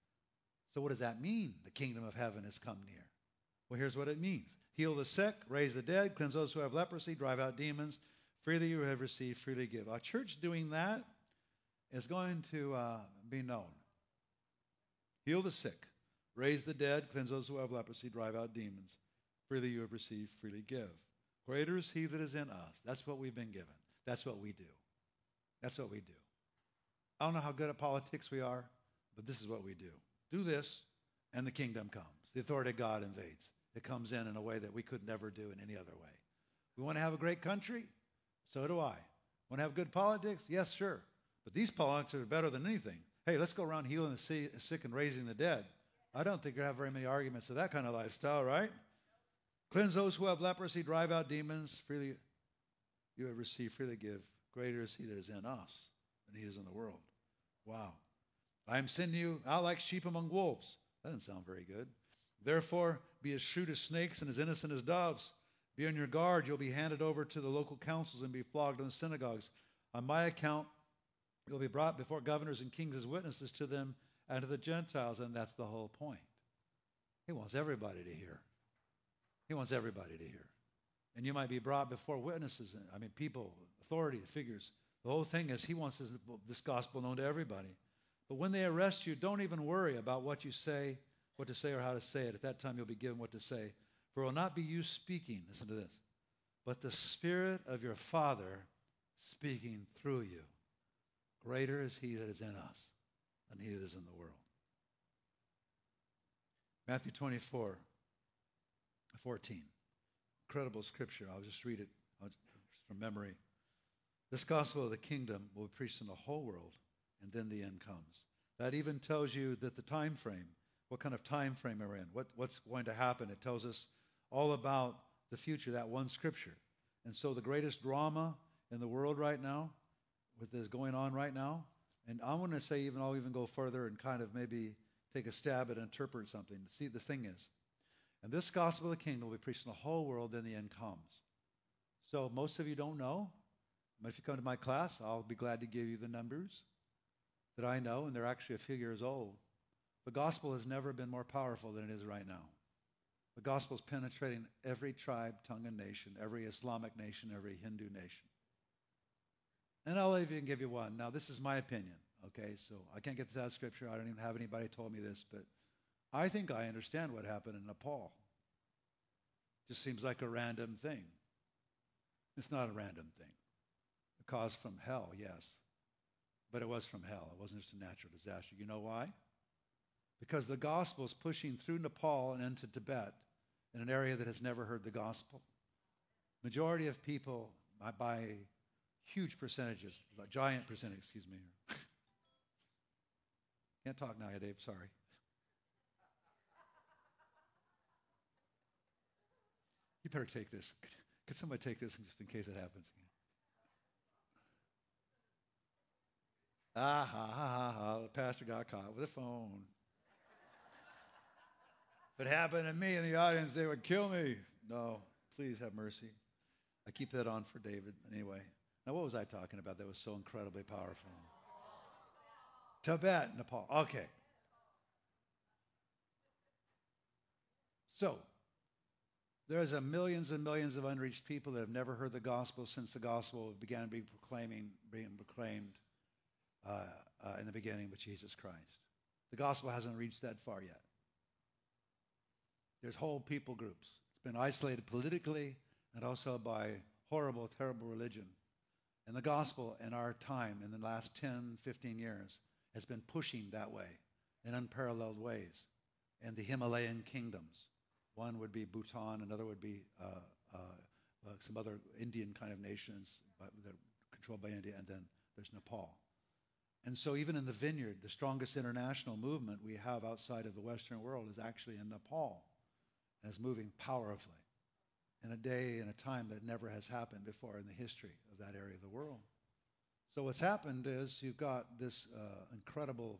So what does that mean? The kingdom of heaven has come near. Well, here's what it means. Heal the sick, raise the dead, cleanse those who have leprosy, drive out demons. Freely you have received, freely give. A church doing that is going to be known. Heal the sick, raise the dead, cleanse those who have leprosy, drive out demons. Freely you have received, freely give. Greater is he that is in us. That's what we've been given. That's what we do. That's what we do. I don't know how good at politics we are, but this is what we do. Do this, and the kingdom comes. The authority of God invades. It comes in a way that we could never do in any other way. We want to have a great country? So do I. Want to have good politics? Yes, sure. But these politics are better than anything. Hey, let's go around healing the sick and raising the dead. I don't think you have very many arguments of that kind of lifestyle, right? Cleanse those who have leprosy, drive out demons. Freely you have received, freely give. Greater is he that is in us than he is in the world. Wow. I am sending you out like sheep among wolves. That doesn't sound very good. Therefore, be as shrewd as snakes and as innocent as doves. Be on your guard. You'll be handed over to the local councils and be flogged in the synagogues. On my account, you'll be brought before governors and kings as witnesses to them and to the Gentiles. And that's the whole point. He wants everybody to hear. He wants everybody to hear. And you might be brought before witnesses, people, authority figures. The whole thing is he wants this gospel known to everybody. But when they arrest you, don't even worry about what to say or how to say it. At that time, you'll be given what to say. For it will not be you speaking, listen to this, but the Spirit of your Father speaking through you. Greater is he that is in us than he that is in the world. Matthew 24. 14. Incredible scripture. I'll just read it from memory. This gospel of the kingdom will be preached in the whole world, and then the end comes. That even tells you that the time frame, what kind of time frame we're in, what's going to happen. It tells us all about the future, that one scripture. And so the greatest drama in the world right now, with this going on right now, and I want to say I'll even go further and kind of maybe take a stab at interpret something. See, the thing is, and this gospel of the kingdom will be preached in the whole world, then the end comes. So most of you don't know. But if you come to my class, I'll be glad to give you the numbers that I know, and they're actually a few years old. The gospel has never been more powerful than it is right now. The gospel is penetrating every tribe, tongue, and nation, every Islamic nation, every Hindu nation. And I'll even give you one. Now, this is my opinion, okay? So I can't get this out of Scripture. I don't even have anybody told me this, but I think I understand what happened in Nepal. Just seems like a random thing. It's not a random thing. A cause from hell, yes. But it was from hell. It wasn't just a natural disaster. You know why? Because the gospel is pushing through Nepal and into Tibet in an area that has never heard the gospel. Majority of people, by huge percentages, giant percentage, excuse me. Can't talk now, Dave, sorry. You better take this. Could somebody take this just in case it happens again? Ah, ha, ha, ha, ha. The pastor got caught with a phone. If it happened to me in the audience, they would kill me. No, please have mercy. I keep that on for David. Anyway, now what was I talking about that was so incredibly powerful? Tibet, Nepal. Okay. So, there's millions and millions of unreached people that have never heard the gospel since the gospel began being proclaimed in the beginning with Jesus Christ. The gospel hasn't reached that far yet. There's whole people groups. It's been isolated politically and also by horrible, terrible religion. And the gospel in our time, in the last 10, 15 years, has been pushing that way in unparalleled ways. In the Himalayan kingdoms, one would be Bhutan, another would be some other Indian kind of nations that are controlled by India, and then there's Nepal. And so even in the vineyard, the strongest international movement we have outside of the Western world is actually in Nepal, and is moving powerfully in a day and a time that never has happened before in the history of that area of the world. So what's happened is you've got this incredible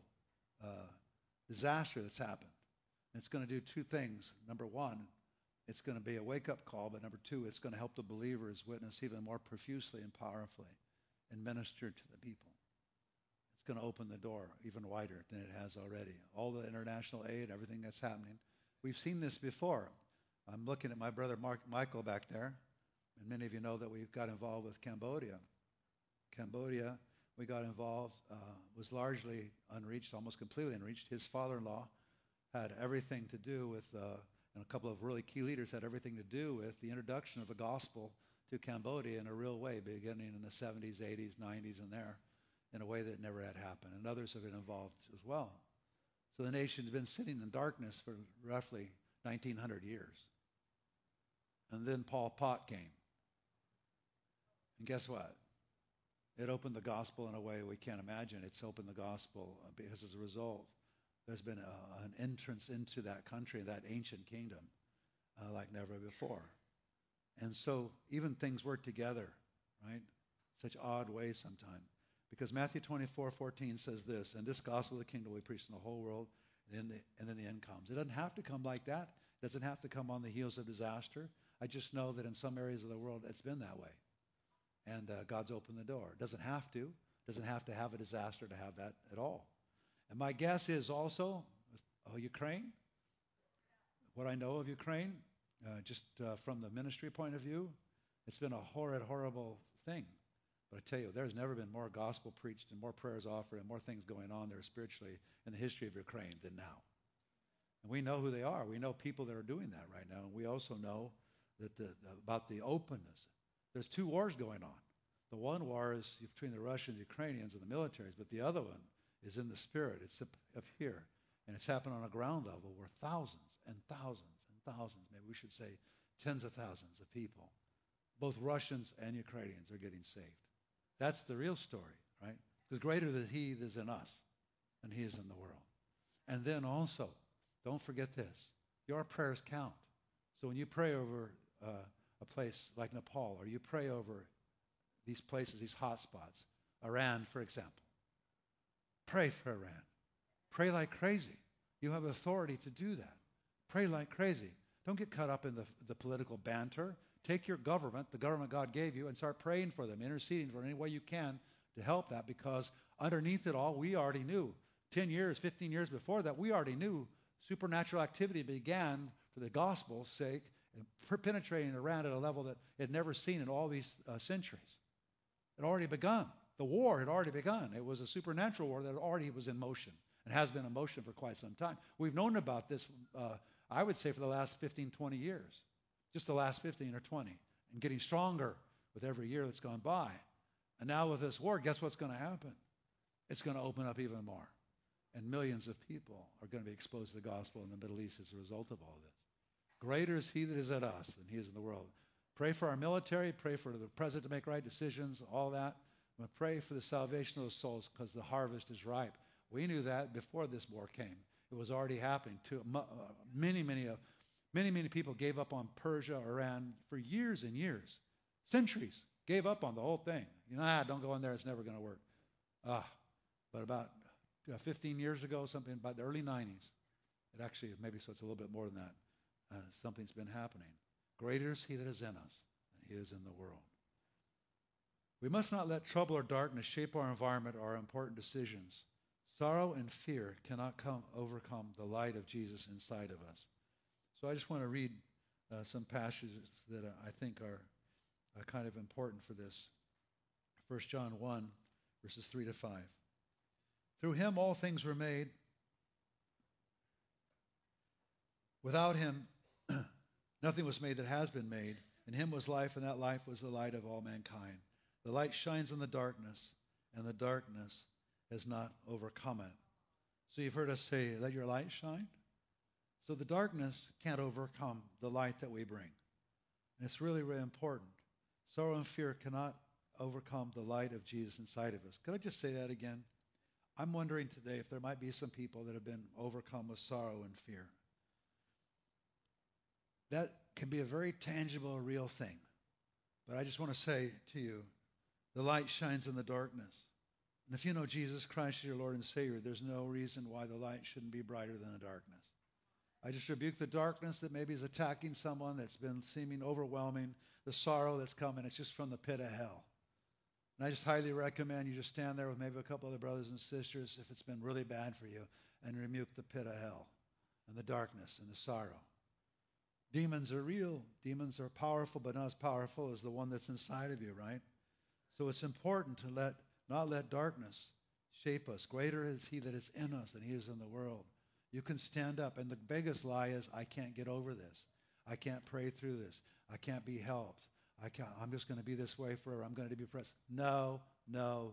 disaster that's happened. And it's going to do two things. Number one, it's going to be a wake-up call, but number two, it's going to help the believers witness even more profusely and powerfully and minister to the people. It's going to open the door even wider than it has already. All the international aid, everything that's happening. We've seen this before. I'm looking at my brother Michael back there, and many of you know that we've got involved with Cambodia. Cambodia, we got involved, was largely unreached, almost completely unreached. His father-in-law had everything to do with, and a couple of really key leaders had everything to do with the introduction of the gospel to Cambodia in a real way, beginning in the 70s, 80s, 90s, and there, in a way that never had happened. And others have been involved as well. So the nation has been sitting in darkness for roughly 1900 years. And then Pol Pot came. And guess what? It opened the gospel in a way we can't imagine. It's opened the gospel because as a result, there's been an entrance into that country, that ancient kingdom, like never before. And so even things work together, right? Such odd ways sometimes. Because Matthew 24:14 says this, and this gospel of the kingdom will be preached in the whole world, and then the end comes. It doesn't have to come like that. It doesn't have to come on the heels of disaster. I just know that in some areas of the world, it's been that way. And God's opened the door. It doesn't have to. It doesn't have to have a disaster to have that at all. And my guess is also Ukraine, what I know of Ukraine, just from the ministry point of view, it's been a horrible thing. But I tell you, there's never been more gospel preached and more prayers offered and more things going on there spiritually in the history of Ukraine than now. And we know who they are. We know people that are doing that right now. And we also know that about the openness. There's two wars going on. The one war is between the Russians, Ukrainians, and the militaries, but the other one is in the spirit. It's up here. And it's happened on a ground level where thousands and thousands and thousands, maybe we should say tens of thousands of people, both Russians and Ukrainians, are getting saved. That's the real story, right? Because greater is he that is in us than he is in the world. And then also, don't forget this, your prayers count. So when you pray over a place like Nepal, or you pray over these places, these hot spots, Iran, for example, pray for Iran. Pray like crazy. You have authority to do that. Pray like crazy. Don't get caught up in the political banter. Take your government, the government God gave you, and start praying for them, interceding for any way you can to help that, because underneath it all, we already knew. 10 years, 15 years before that, we already knew supernatural activity began for the gospel's sake, penetrating Iran at a level that it had never seen in all these centuries. It had already begun. The war had already begun. It was a supernatural war that already was in motion and has been in motion for quite some time. We've known about this, I would say, for the last 15, 20 years. Just the last 15 or 20, and getting stronger with every year that's gone by. And now with this war, guess what's going to happen? It's going to open up even more. And millions of people are going to be exposed to the gospel in the Middle East as a result of all this. Greater is he that is at us than he is in the world. Pray for our military. Pray for the president to make right decisions, all that. But pray for the salvation of those souls, because the harvest is ripe. We knew that before this war came. It was already happening. Many people gave up on Persia, Iran for years and years. Centuries. Gave up on the whole thing. Don't go in there. It's never going to work. But about 15 years ago, something about the early 90s, it actually, maybe so it's a little bit more than that, something's been happening. Greater is he that is in us than he is in the world. We must not let trouble or darkness shape our environment or our important decisions. Sorrow and fear cannot overcome the light of Jesus inside of us. So I just want to read some passages that I think are kind of important for this. 1 John 1, verses 3 to 5. Through him all things were made. Without him nothing was made that has been made. In him was life, and that life was the light of all mankind. The light shines in the darkness, and the darkness has not overcome it. So you've heard us say, let your light shine. So the darkness can't overcome the light that we bring. And it's really, really important. Sorrow and fear cannot overcome the light of Jesus inside of us. Could I just say that again? I'm wondering today if there might be some people that have been overcome with sorrow and fear. That can be a very tangible, real thing. But I just want to say to you, the light shines in the darkness. And if you know Jesus Christ as your Lord and Savior, there's no reason why the light shouldn't be brighter than the darkness. I just rebuke the darkness that maybe is attacking someone that's been seeming overwhelming, the sorrow that's coming. It's just from the pit of hell. And I just highly recommend you just stand there with maybe a couple other brothers and sisters if it's been really bad for you, and rebuke the pit of hell and the darkness and the sorrow. Demons are real. Demons are powerful, but not as powerful as the one that's inside of you, right? So it's important to not let darkness shape us. Greater is he that is in us than he is in the world. You can stand up, and the biggest lie is, I can't get over this. I can't pray through this. I can't be helped. I'm just going to be this way forever. I'm going to be depressed. No. Now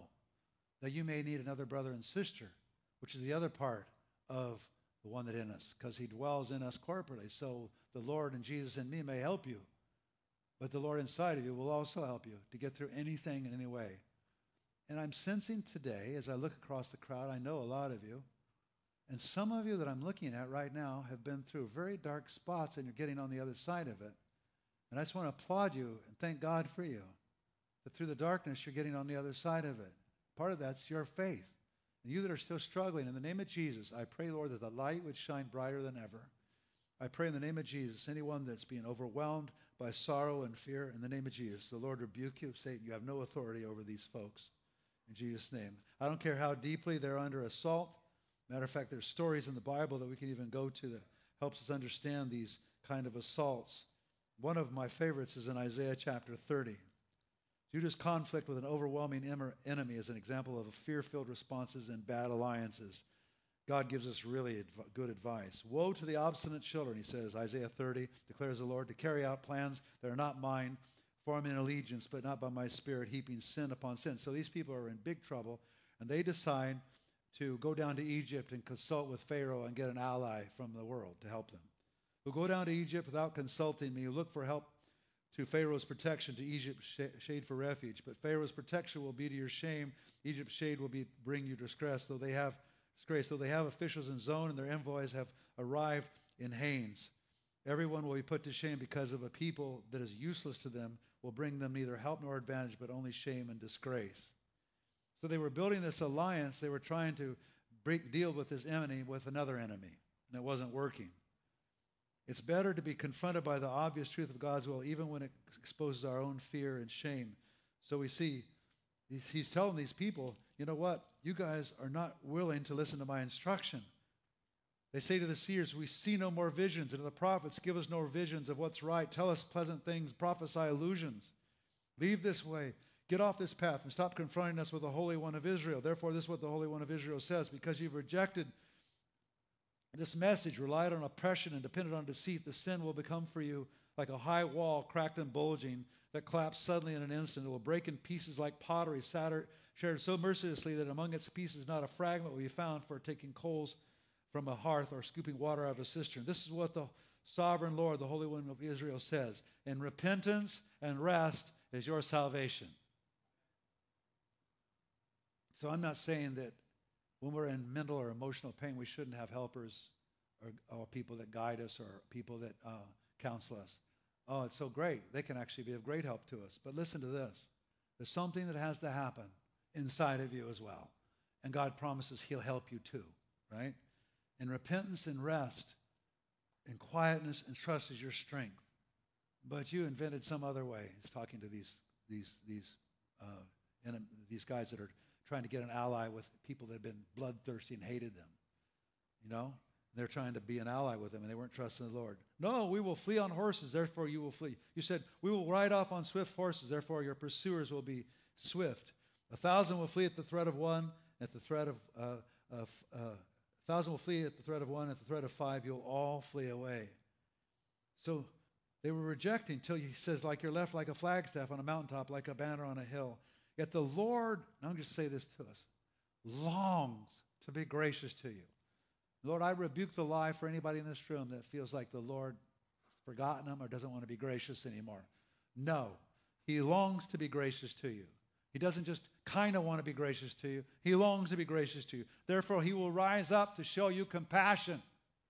you may need another brother and sister, which is the other part of the one that in us, because he dwells in us corporately. So the Lord and Jesus in me may help you, but the Lord inside of you will also help you to get through anything in any way. And I'm sensing today, as I look across the crowd, I know a lot of you, and some of you that I'm looking at right now have been through very dark spots, and you're getting on the other side of it. And I just want to applaud you and thank God for you, that through the darkness you're getting on the other side of it. Part of that's your faith. And you that are still struggling, in the name of Jesus, I pray, Lord, that the light would shine brighter than ever. I pray in the name of Jesus, anyone that's being overwhelmed by sorrow and fear, in the name of Jesus, the Lord rebuke you. Satan, you have no authority over these folks. In Jesus' name. I don't care how deeply they're under assault. Matter of fact, there's stories in the Bible that we can even go to that helps us understand these kind of assaults. One of my favorites is in Isaiah chapter 30. Judah's conflict with an overwhelming enemy is an example of fear-filled responses and bad alliances. God gives us really good advice. Woe to the obstinate children, he says, Isaiah 30, declares the Lord, to carry out plans that are not mine, forming an allegiance, but not by my spirit, heaping sin upon sin. So these people are in big trouble, and they decide to go down to Egypt and consult with Pharaoh and get an ally from the world to help them. who go down to Egypt without consulting me, who look for help to Pharaoh's protection, to Egypt's shade for refuge. But Pharaoh's protection will be to your shame. Egypt's shade will bring you disgrace, though they have officials in Zone and their envoys have arrived in Hanes. Everyone will be put to shame because of a people that is useless to them, will bring them neither help nor advantage, but only shame and disgrace. So they were building this alliance. They were trying to deal with this enemy with another enemy, and it wasn't working. It's better to be confronted by the obvious truth of God's will, even when it exposes our own fear and shame. So we see he's telling these people, you know what? You guys are not willing to listen to my instruction. They say to the seers, we see no more visions, and to the prophets, give us no visions of what's right. Tell us pleasant things, prophesy illusions. Leave this way, get off this path, and stop confronting us with the Holy One of Israel. Therefore, this is what the Holy One of Israel says. Because you've rejected this message, relied on oppression, and depended on deceit, the sin will become for you like a high wall, cracked and bulging, that collapsed suddenly in an instant. It will break in pieces like pottery, shattered so mercilessly that among its pieces not a fragment will be found for taking coals from a hearth or scooping water out of a cistern. This is what the sovereign Lord, the Holy One of Israel, says. And repentance and rest is your salvation. So I'm not saying that when we're in mental or emotional pain, we shouldn't have helpers or people that guide us or people that counsel us. Oh, it's so great. They can actually be of great help to us. But listen to this. There's something that has to happen inside of you as well. And God promises he'll help you too, right? And repentance and rest and quietness and trust is your strength. But you invented some other way. He's talking to these guys that are trying to get an ally with people that have been bloodthirsty and hated them. You know? They're trying to be an ally with them, and they weren't trusting the Lord. No, we will flee on horses, therefore you will flee. You said, we will ride off on swift horses, therefore your pursuers will be swift. 1,000 will flee at the threat of one, at the threat of 1,000 will flee at the threat of one, at the threat of 5, you'll all flee away. So they were rejecting till he says, like you're left like a flagstaff on a mountaintop, like a banner on a hill. Yet the Lord, I'm going to say this to us, longs to be gracious to you. Lord, I rebuke the lie for anybody in this room that feels like the Lord has forgotten them or doesn't want to be gracious anymore. No, he longs to be gracious to you. He doesn't just kind of want to be gracious to you. He longs to be gracious to you. Therefore, he will rise up to show you compassion.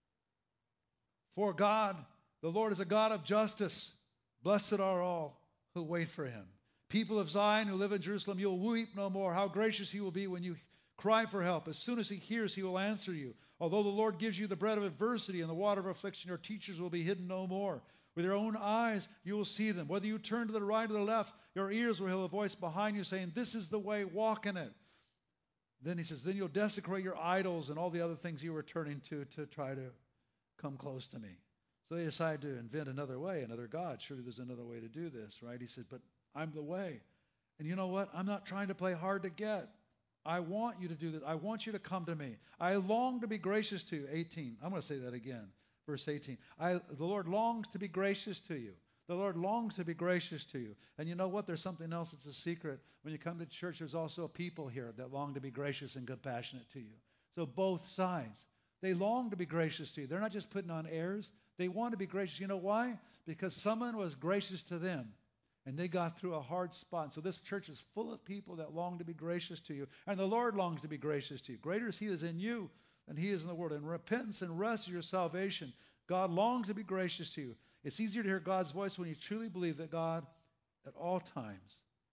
For God, the Lord is a God of justice. Blessed are all who wait for him. People of Zion who live in Jerusalem, you'll weep no more. How gracious he will be when you cry for help. As soon as he hears, he will answer you. Although the Lord gives you the bread of adversity and the water of affliction, your teachers will be hidden no more. With your own eyes, you will see them. Whether you turn to the right or the left, your ears will hear a voice behind you saying, this is the way, walk in it. Then he says, then you'll desecrate your idols and all the other things you were turning to try to come close to me. So they decided to invent another way, another God. Surely there's another way to do this, right? He said, but I'm the way. And you know what? I'm not trying to play hard to get. I want you to do this. I want you to come to me. I long to be gracious to you. 18. I'm going to say that again. Verse 18. The Lord longs to be gracious to you. The Lord longs to be gracious to you. And you know what? There's something else that's a secret. When you come to church, there's also a people here that long to be gracious and compassionate to you. So both sides. They long to be gracious to you. They're not just putting on airs. They want to be gracious. You know why? Because someone was gracious to them. And they got through a hard spot. And so this church is full of people that long to be gracious to you. And the Lord longs to be gracious to you. Greater is he that is in you than he is in the world. And repentance and rest is your salvation. God longs to be gracious to you. It's easier to hear God's voice when you truly believe that God at all times.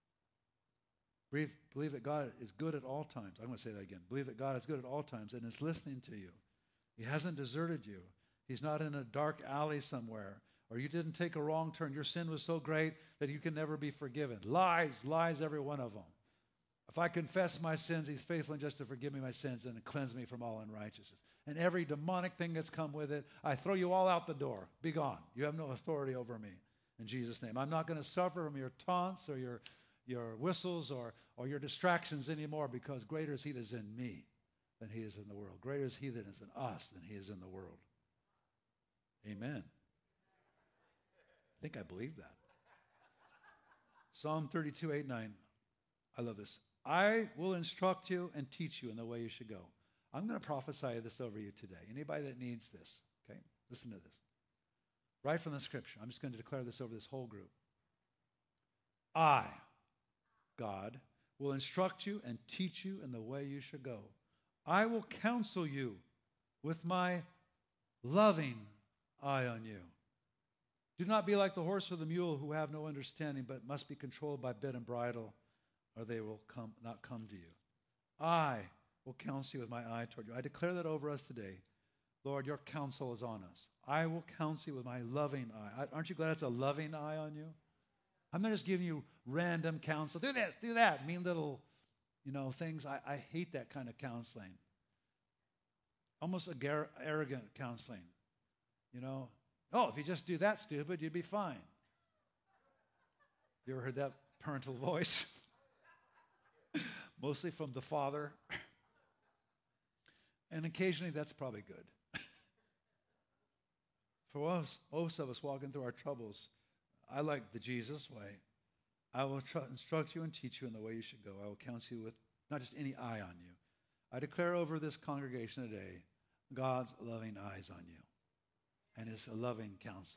Believe that God is good at all times. I'm going to say that again. Believe that God is good at all times and is listening to you. He hasn't deserted you. He's not in a dark alley somewhere. Or you didn't take a wrong turn. Your sin was so great that you can never be forgiven. Lies, every one of them. If I confess my sins, he's faithful and just to forgive me my sins and to cleanse me from all unrighteousness. And every demonic thing that's come with it, I throw you all out the door. Be gone. You have no authority over me. In Jesus' name. I'm not going to suffer from your taunts or your whistles or your distractions anymore, because greater is he that is in me than he is in the world. Greater is he that is in us than he is in the world. Amen. I think I believe that. Psalm 32, 8, 9. I love this. I will instruct you and teach you in the way you should go. I'm going to prophesy this over you today. Anybody that needs this, okay? Listen to this. Right from the scripture. I'm just going to declare this over this whole group. I, God, will instruct you and teach you in the way you should go. I will counsel you with my loving eye on you. Do not be like the horse or the mule who have no understanding, but must be controlled by bit and bridle, or they will not come to you. I will counsel you with my eye toward you. I declare that over us today. Lord, your counsel is on us. I will counsel you with my loving eye. Aren't you glad it's a loving eye on you? I'm not just giving you random counsel. Do this, do that. Mean little, things. I hate that kind of counseling. Almost arrogant counseling. Oh, if you just do that stupid, you'd be fine. You ever heard that parental voice? Mostly from the father. And occasionally that's probably good. For most of us walking through our troubles, I like the Jesus way. I will instruct you and teach you in the way you should go. I will counsel you with not just any eye on you. I declare over this congregation today, God's loving eyes on you and his loving counsel.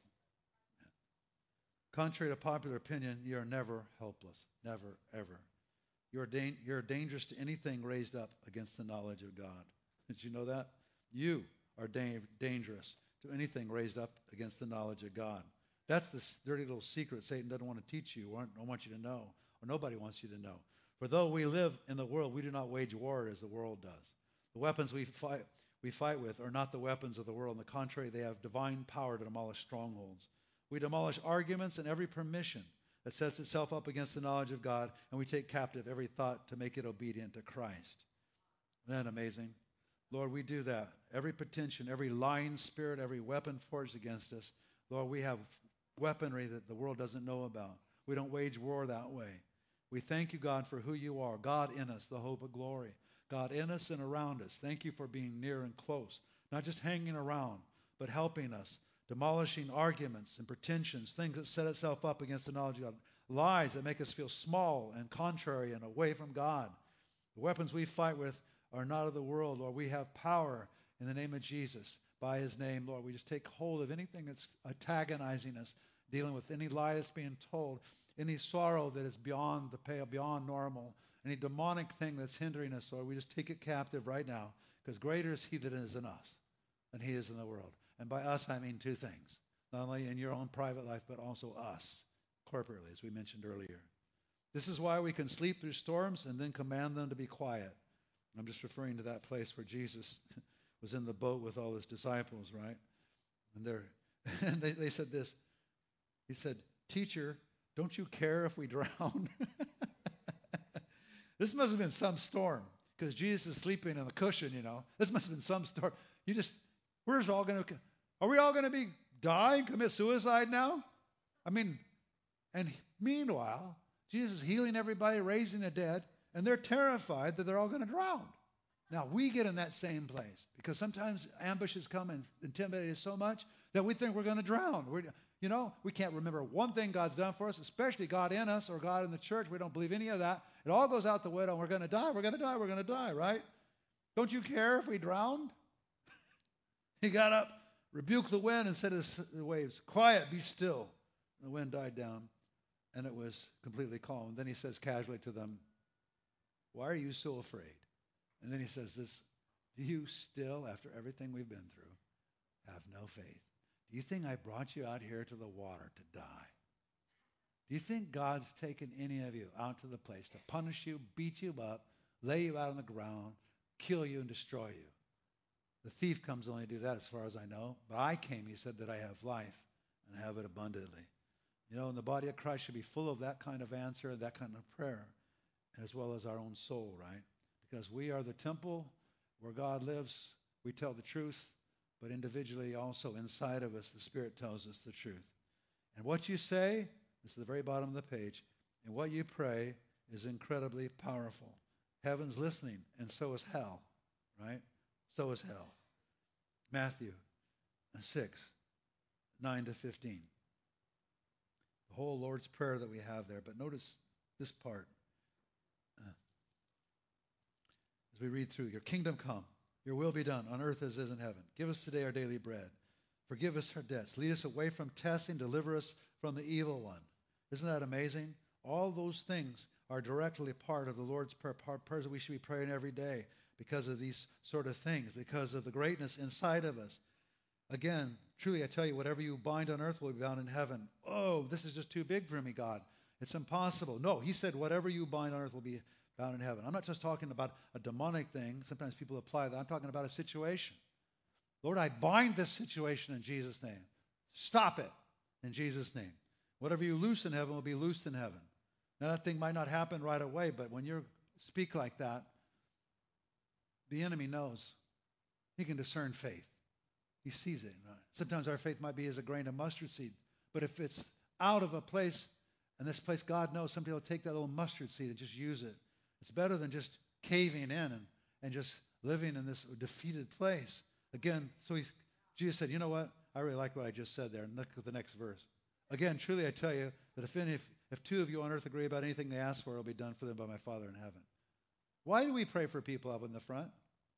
Contrary to popular opinion, you are never helpless. Never, ever. You're dangerous to anything raised up against the knowledge of God. Did you know that? You are dangerous to anything raised up against the knowledge of God. That's the dirty little secret Satan doesn't want to teach you or don't want you to know, or nobody wants you to know. For though we live in the world, we do not wage war as the world does. The weapons we fight with are not the weapons of the world. On the contrary, they have divine power to demolish strongholds. We demolish arguments and every permission that sets itself up against the knowledge of God, and we take captive every thought to make it obedient to Christ. Isn't that amazing? Lord, we do that. Every pretension, every lying spirit, every weapon forged against us, Lord, we have weaponry that the world doesn't know about. We don't wage war that way. We thank you, God, for who you are. God in us, the hope of glory. God in us and around us. Thank you for being near and close, not just hanging around, but helping us, demolishing arguments and pretensions, things that set itself up against the knowledge of God, lies that make us feel small and contrary and away from God. The weapons we fight with are not of the world, Lord. We have power in the name of Jesus. By his name, Lord, we just take hold of anything that's antagonizing us, dealing with any lie that's being told, any sorrow that is beyond the pale, beyond normal, any demonic thing that's hindering us, Lord. We just take it captive right now, because greater is he that is in us than he is in the world. And by us, I mean two things. Not only in your own private life, but also us, corporately, as we mentioned earlier. This is why we can sleep through storms and then command them to be quiet. I'm just referring to that place where Jesus was in the boat with all his disciples, right? And they said this. He said, "Teacher, don't you care if we drown?" This must have been some storm, because Jesus is sleeping on the cushion, This must have been some storm. Are we all going to die and commit suicide now? And meanwhile, Jesus is healing everybody, raising the dead, and they're terrified that they're all going to drown. Now, we get in that same place because sometimes ambushes come and intimidate us so much that we think we're going to drown. We can't remember one thing God's done for us, especially God in us or God in the church. We don't believe any of that. It all goes out the window. We're going to die. We're going to die. We're going to die, right? Don't you care if we drown? He got up, rebuked the wind, and said to the waves, "Quiet, be still." The wind died down, and it was completely calm. Then he says casually to them, "Why are you so afraid?" And then he says this, "Do you still, after everything we've been through, have no faith? Do you think I brought you out here to the water to die? Do you think God's taken any of you out to the place to punish you, beat you up, lay you out on the ground, kill you, and destroy you? The thief comes only to do that, as far as I know. But I came," he said, "that I have life and have it abundantly." And the body of Christ should be full of that kind of answer, that kind of prayer, as well as our own soul, right? Because we are the temple where God lives. We tell the truth, but individually also inside of us, the Spirit tells us the truth. And what you say, this is the very bottom of the page, and what you pray is incredibly powerful. Heaven's listening, and so is hell, right? So is hell. Matthew 6, 9-15. The whole Lord's Prayer that we have there. But notice this part. As we read through, your kingdom come, your will be done on earth as is in heaven. Give us today our daily bread. Forgive us our debts. Lead us away from testing. Deliver us from the evil one. Isn't that amazing? All those things are directly part of the Lord's Prayer, prayers that we should be praying every day because of these sort of things, because of the greatness inside of us. Again, truly I tell you, whatever you bind on earth will be bound in heaven. Oh, this is just too big for me, God. It's impossible. No, he said whatever you bind on earth will be bound in heaven. I'm not just talking about a demonic thing. Sometimes people apply that. I'm talking about a situation. Lord, I bind this situation in Jesus' name. Stop it in Jesus' name. Whatever you loose in heaven will be loosed in heaven. Now, that thing might not happen right away, but when you speak like that, the enemy knows. He can discern faith. He sees it. Right? Sometimes our faith might be as a grain of mustard seed, but if it's out of a place, and this place God knows, somebody will take that little mustard seed and just use it. It's better than just caving in and just living in this defeated place. Again, Jesus said, you know what? I really like what I just said there. And look at the next verse. Again, truly I tell you that if two of you on earth agree about anything they ask for, it will be done for them by my Father in heaven. Why do we pray for people up in the front?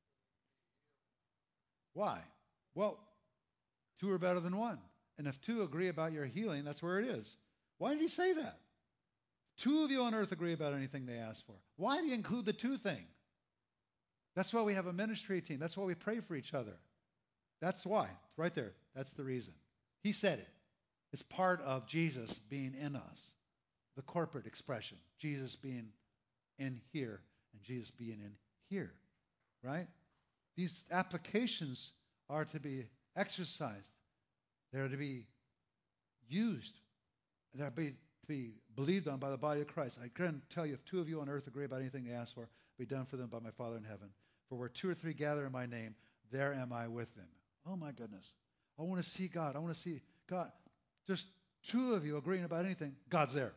Why? Well, two are better than one. And if two agree about your healing, that's where it is. Why did he say that? Two of you on earth agree about anything they ask for. Why do you include the two thing? That's why we have a ministry team. That's why we pray for each other. That's why. Right there. That's the reason. He said it. It's part of Jesus being in us. The corporate expression. Jesus being in here and Jesus being in here. Right? These applications are to be exercised. They're to be used. They're to be believed on by the body of Christ. I can tell you, if two of you on earth agree about anything they ask for, be done for them by my Father in heaven. For where two or three gather in my name, there am I with them. Oh my goodness. I want to see God. I want to see God. Just two of you agreeing about anything, God's there.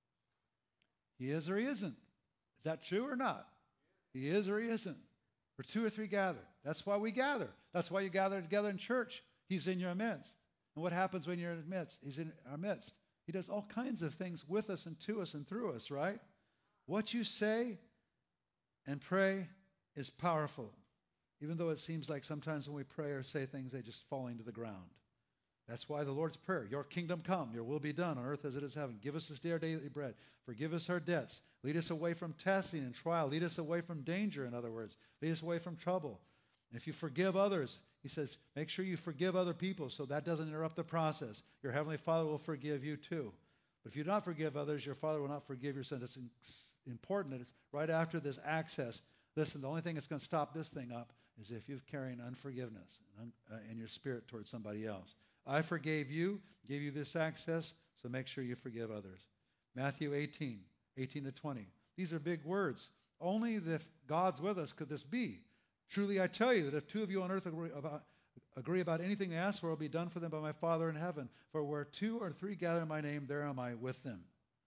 He is or he isn't. Is that true or not? He is or he isn't. For two or three gather. That's why we gather. That's why you gather together in church. He's in your midst. And what happens when you're in the midst? He's in our midst. He does all kinds of things with us and to us and through us, right? What you say and pray is powerful. Even though it seems like sometimes when we pray or say things, they just fall into the ground. That's why the Lord's Prayer, your kingdom come, your will be done on earth as it is in heaven. Give us this day our daily bread. Forgive us our debts. Lead us away from testing and trial. Lead us away from danger, in other words. Lead us away from trouble. And if you forgive others, he says, make sure you forgive other people so that doesn't interrupt the process. Your Heavenly Father will forgive you too. But if you do not forgive others, your Father will not forgive your sin. It's important that it's right after this access. Listen, the only thing that's going to stop this thing up is if you're carrying unforgiveness in your spirit towards somebody else. I forgave you, gave you this access, so make sure you forgive others. Matthew 18 to 20. These are big words. Only if God's with us could this be. Truly I tell you that if two of you on earth agree about anything they ask for, it will be done for them by my Father in heaven. For where two or three gather in my name, there am I with them.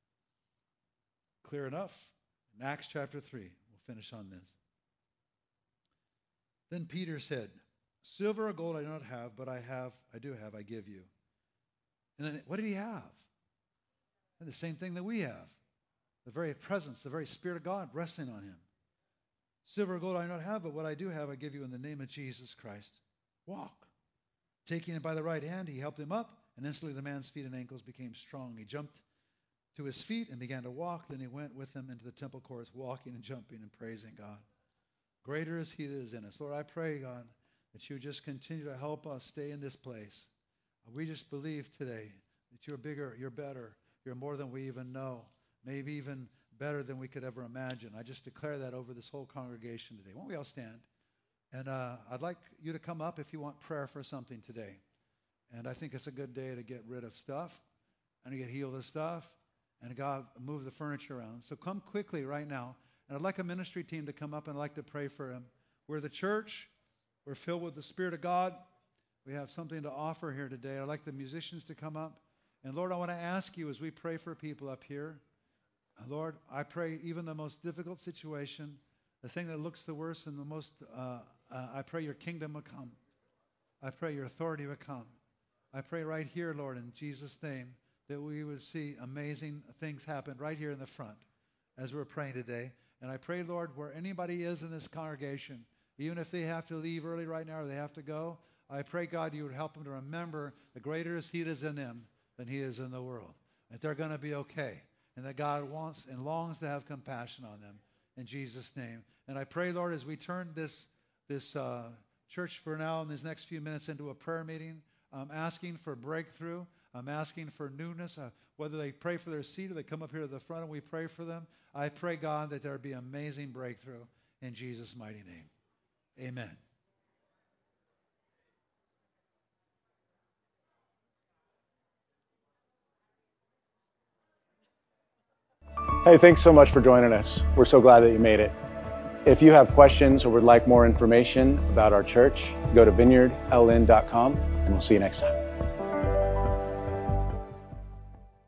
Clear enough? In Acts chapter 3, we'll finish on this. Then Peter said, silver or gold I do not have, but I do have, I give you. And then what did he have? And the same thing that we have. The very presence, the very Spirit of God resting on him. Silver or gold I do not have, but what I do have I give you in the name of Jesus Christ. Walk. Taking him by the right hand, he helped him up, and instantly the man's feet and ankles became strong. He jumped to his feet and began to walk. Then he went with him into the temple courts, walking and jumping and praising God. Greater is he that is in us. Lord, I pray, God, that you just continue to help us stay in this place. We just believe today that you're bigger, you're better, you're more than we even know, maybe even better than we could ever imagine. I just declare that over this whole congregation today. Won't we all stand? And I'd like you to come up if you want prayer for something today. And I think it's a good day to get rid of stuff and to get healed of stuff and God move the furniture around. So come quickly right now. And I'd like a ministry team to come up and I'd like to pray for him. We're the church. We're filled with the Spirit of God. We have something to offer here today. I'd like the musicians to come up. And Lord, I want to ask you as we pray for people up here, Lord, I pray even the most difficult situation, the thing that looks the worst and the most, I pray your kingdom will come. I pray your authority will come. I pray right here, Lord, in Jesus' name, that we would see amazing things happen right here in the front as we're praying today. And I pray, Lord, where anybody is in this congregation, even if they have to leave early right now or they have to go, I pray, God, you would help them to remember the greater is he that is in them than he is in the world. That they're going to be okay. And that God wants and longs to have compassion on them. In Jesus' name. And I pray, Lord, as we turn this church for now in these next few minutes into a prayer meeting, I'm asking for breakthrough. I'm asking for newness. Whether they pray for their seat or they come up here to the front and we pray for them, I pray, God, that there be amazing breakthrough in Jesus' mighty name. Amen. Hey, thanks so much for joining us. We're so glad that you made it. If you have questions or would like more information about our church, go to vineyardln.com, and we'll see you next time.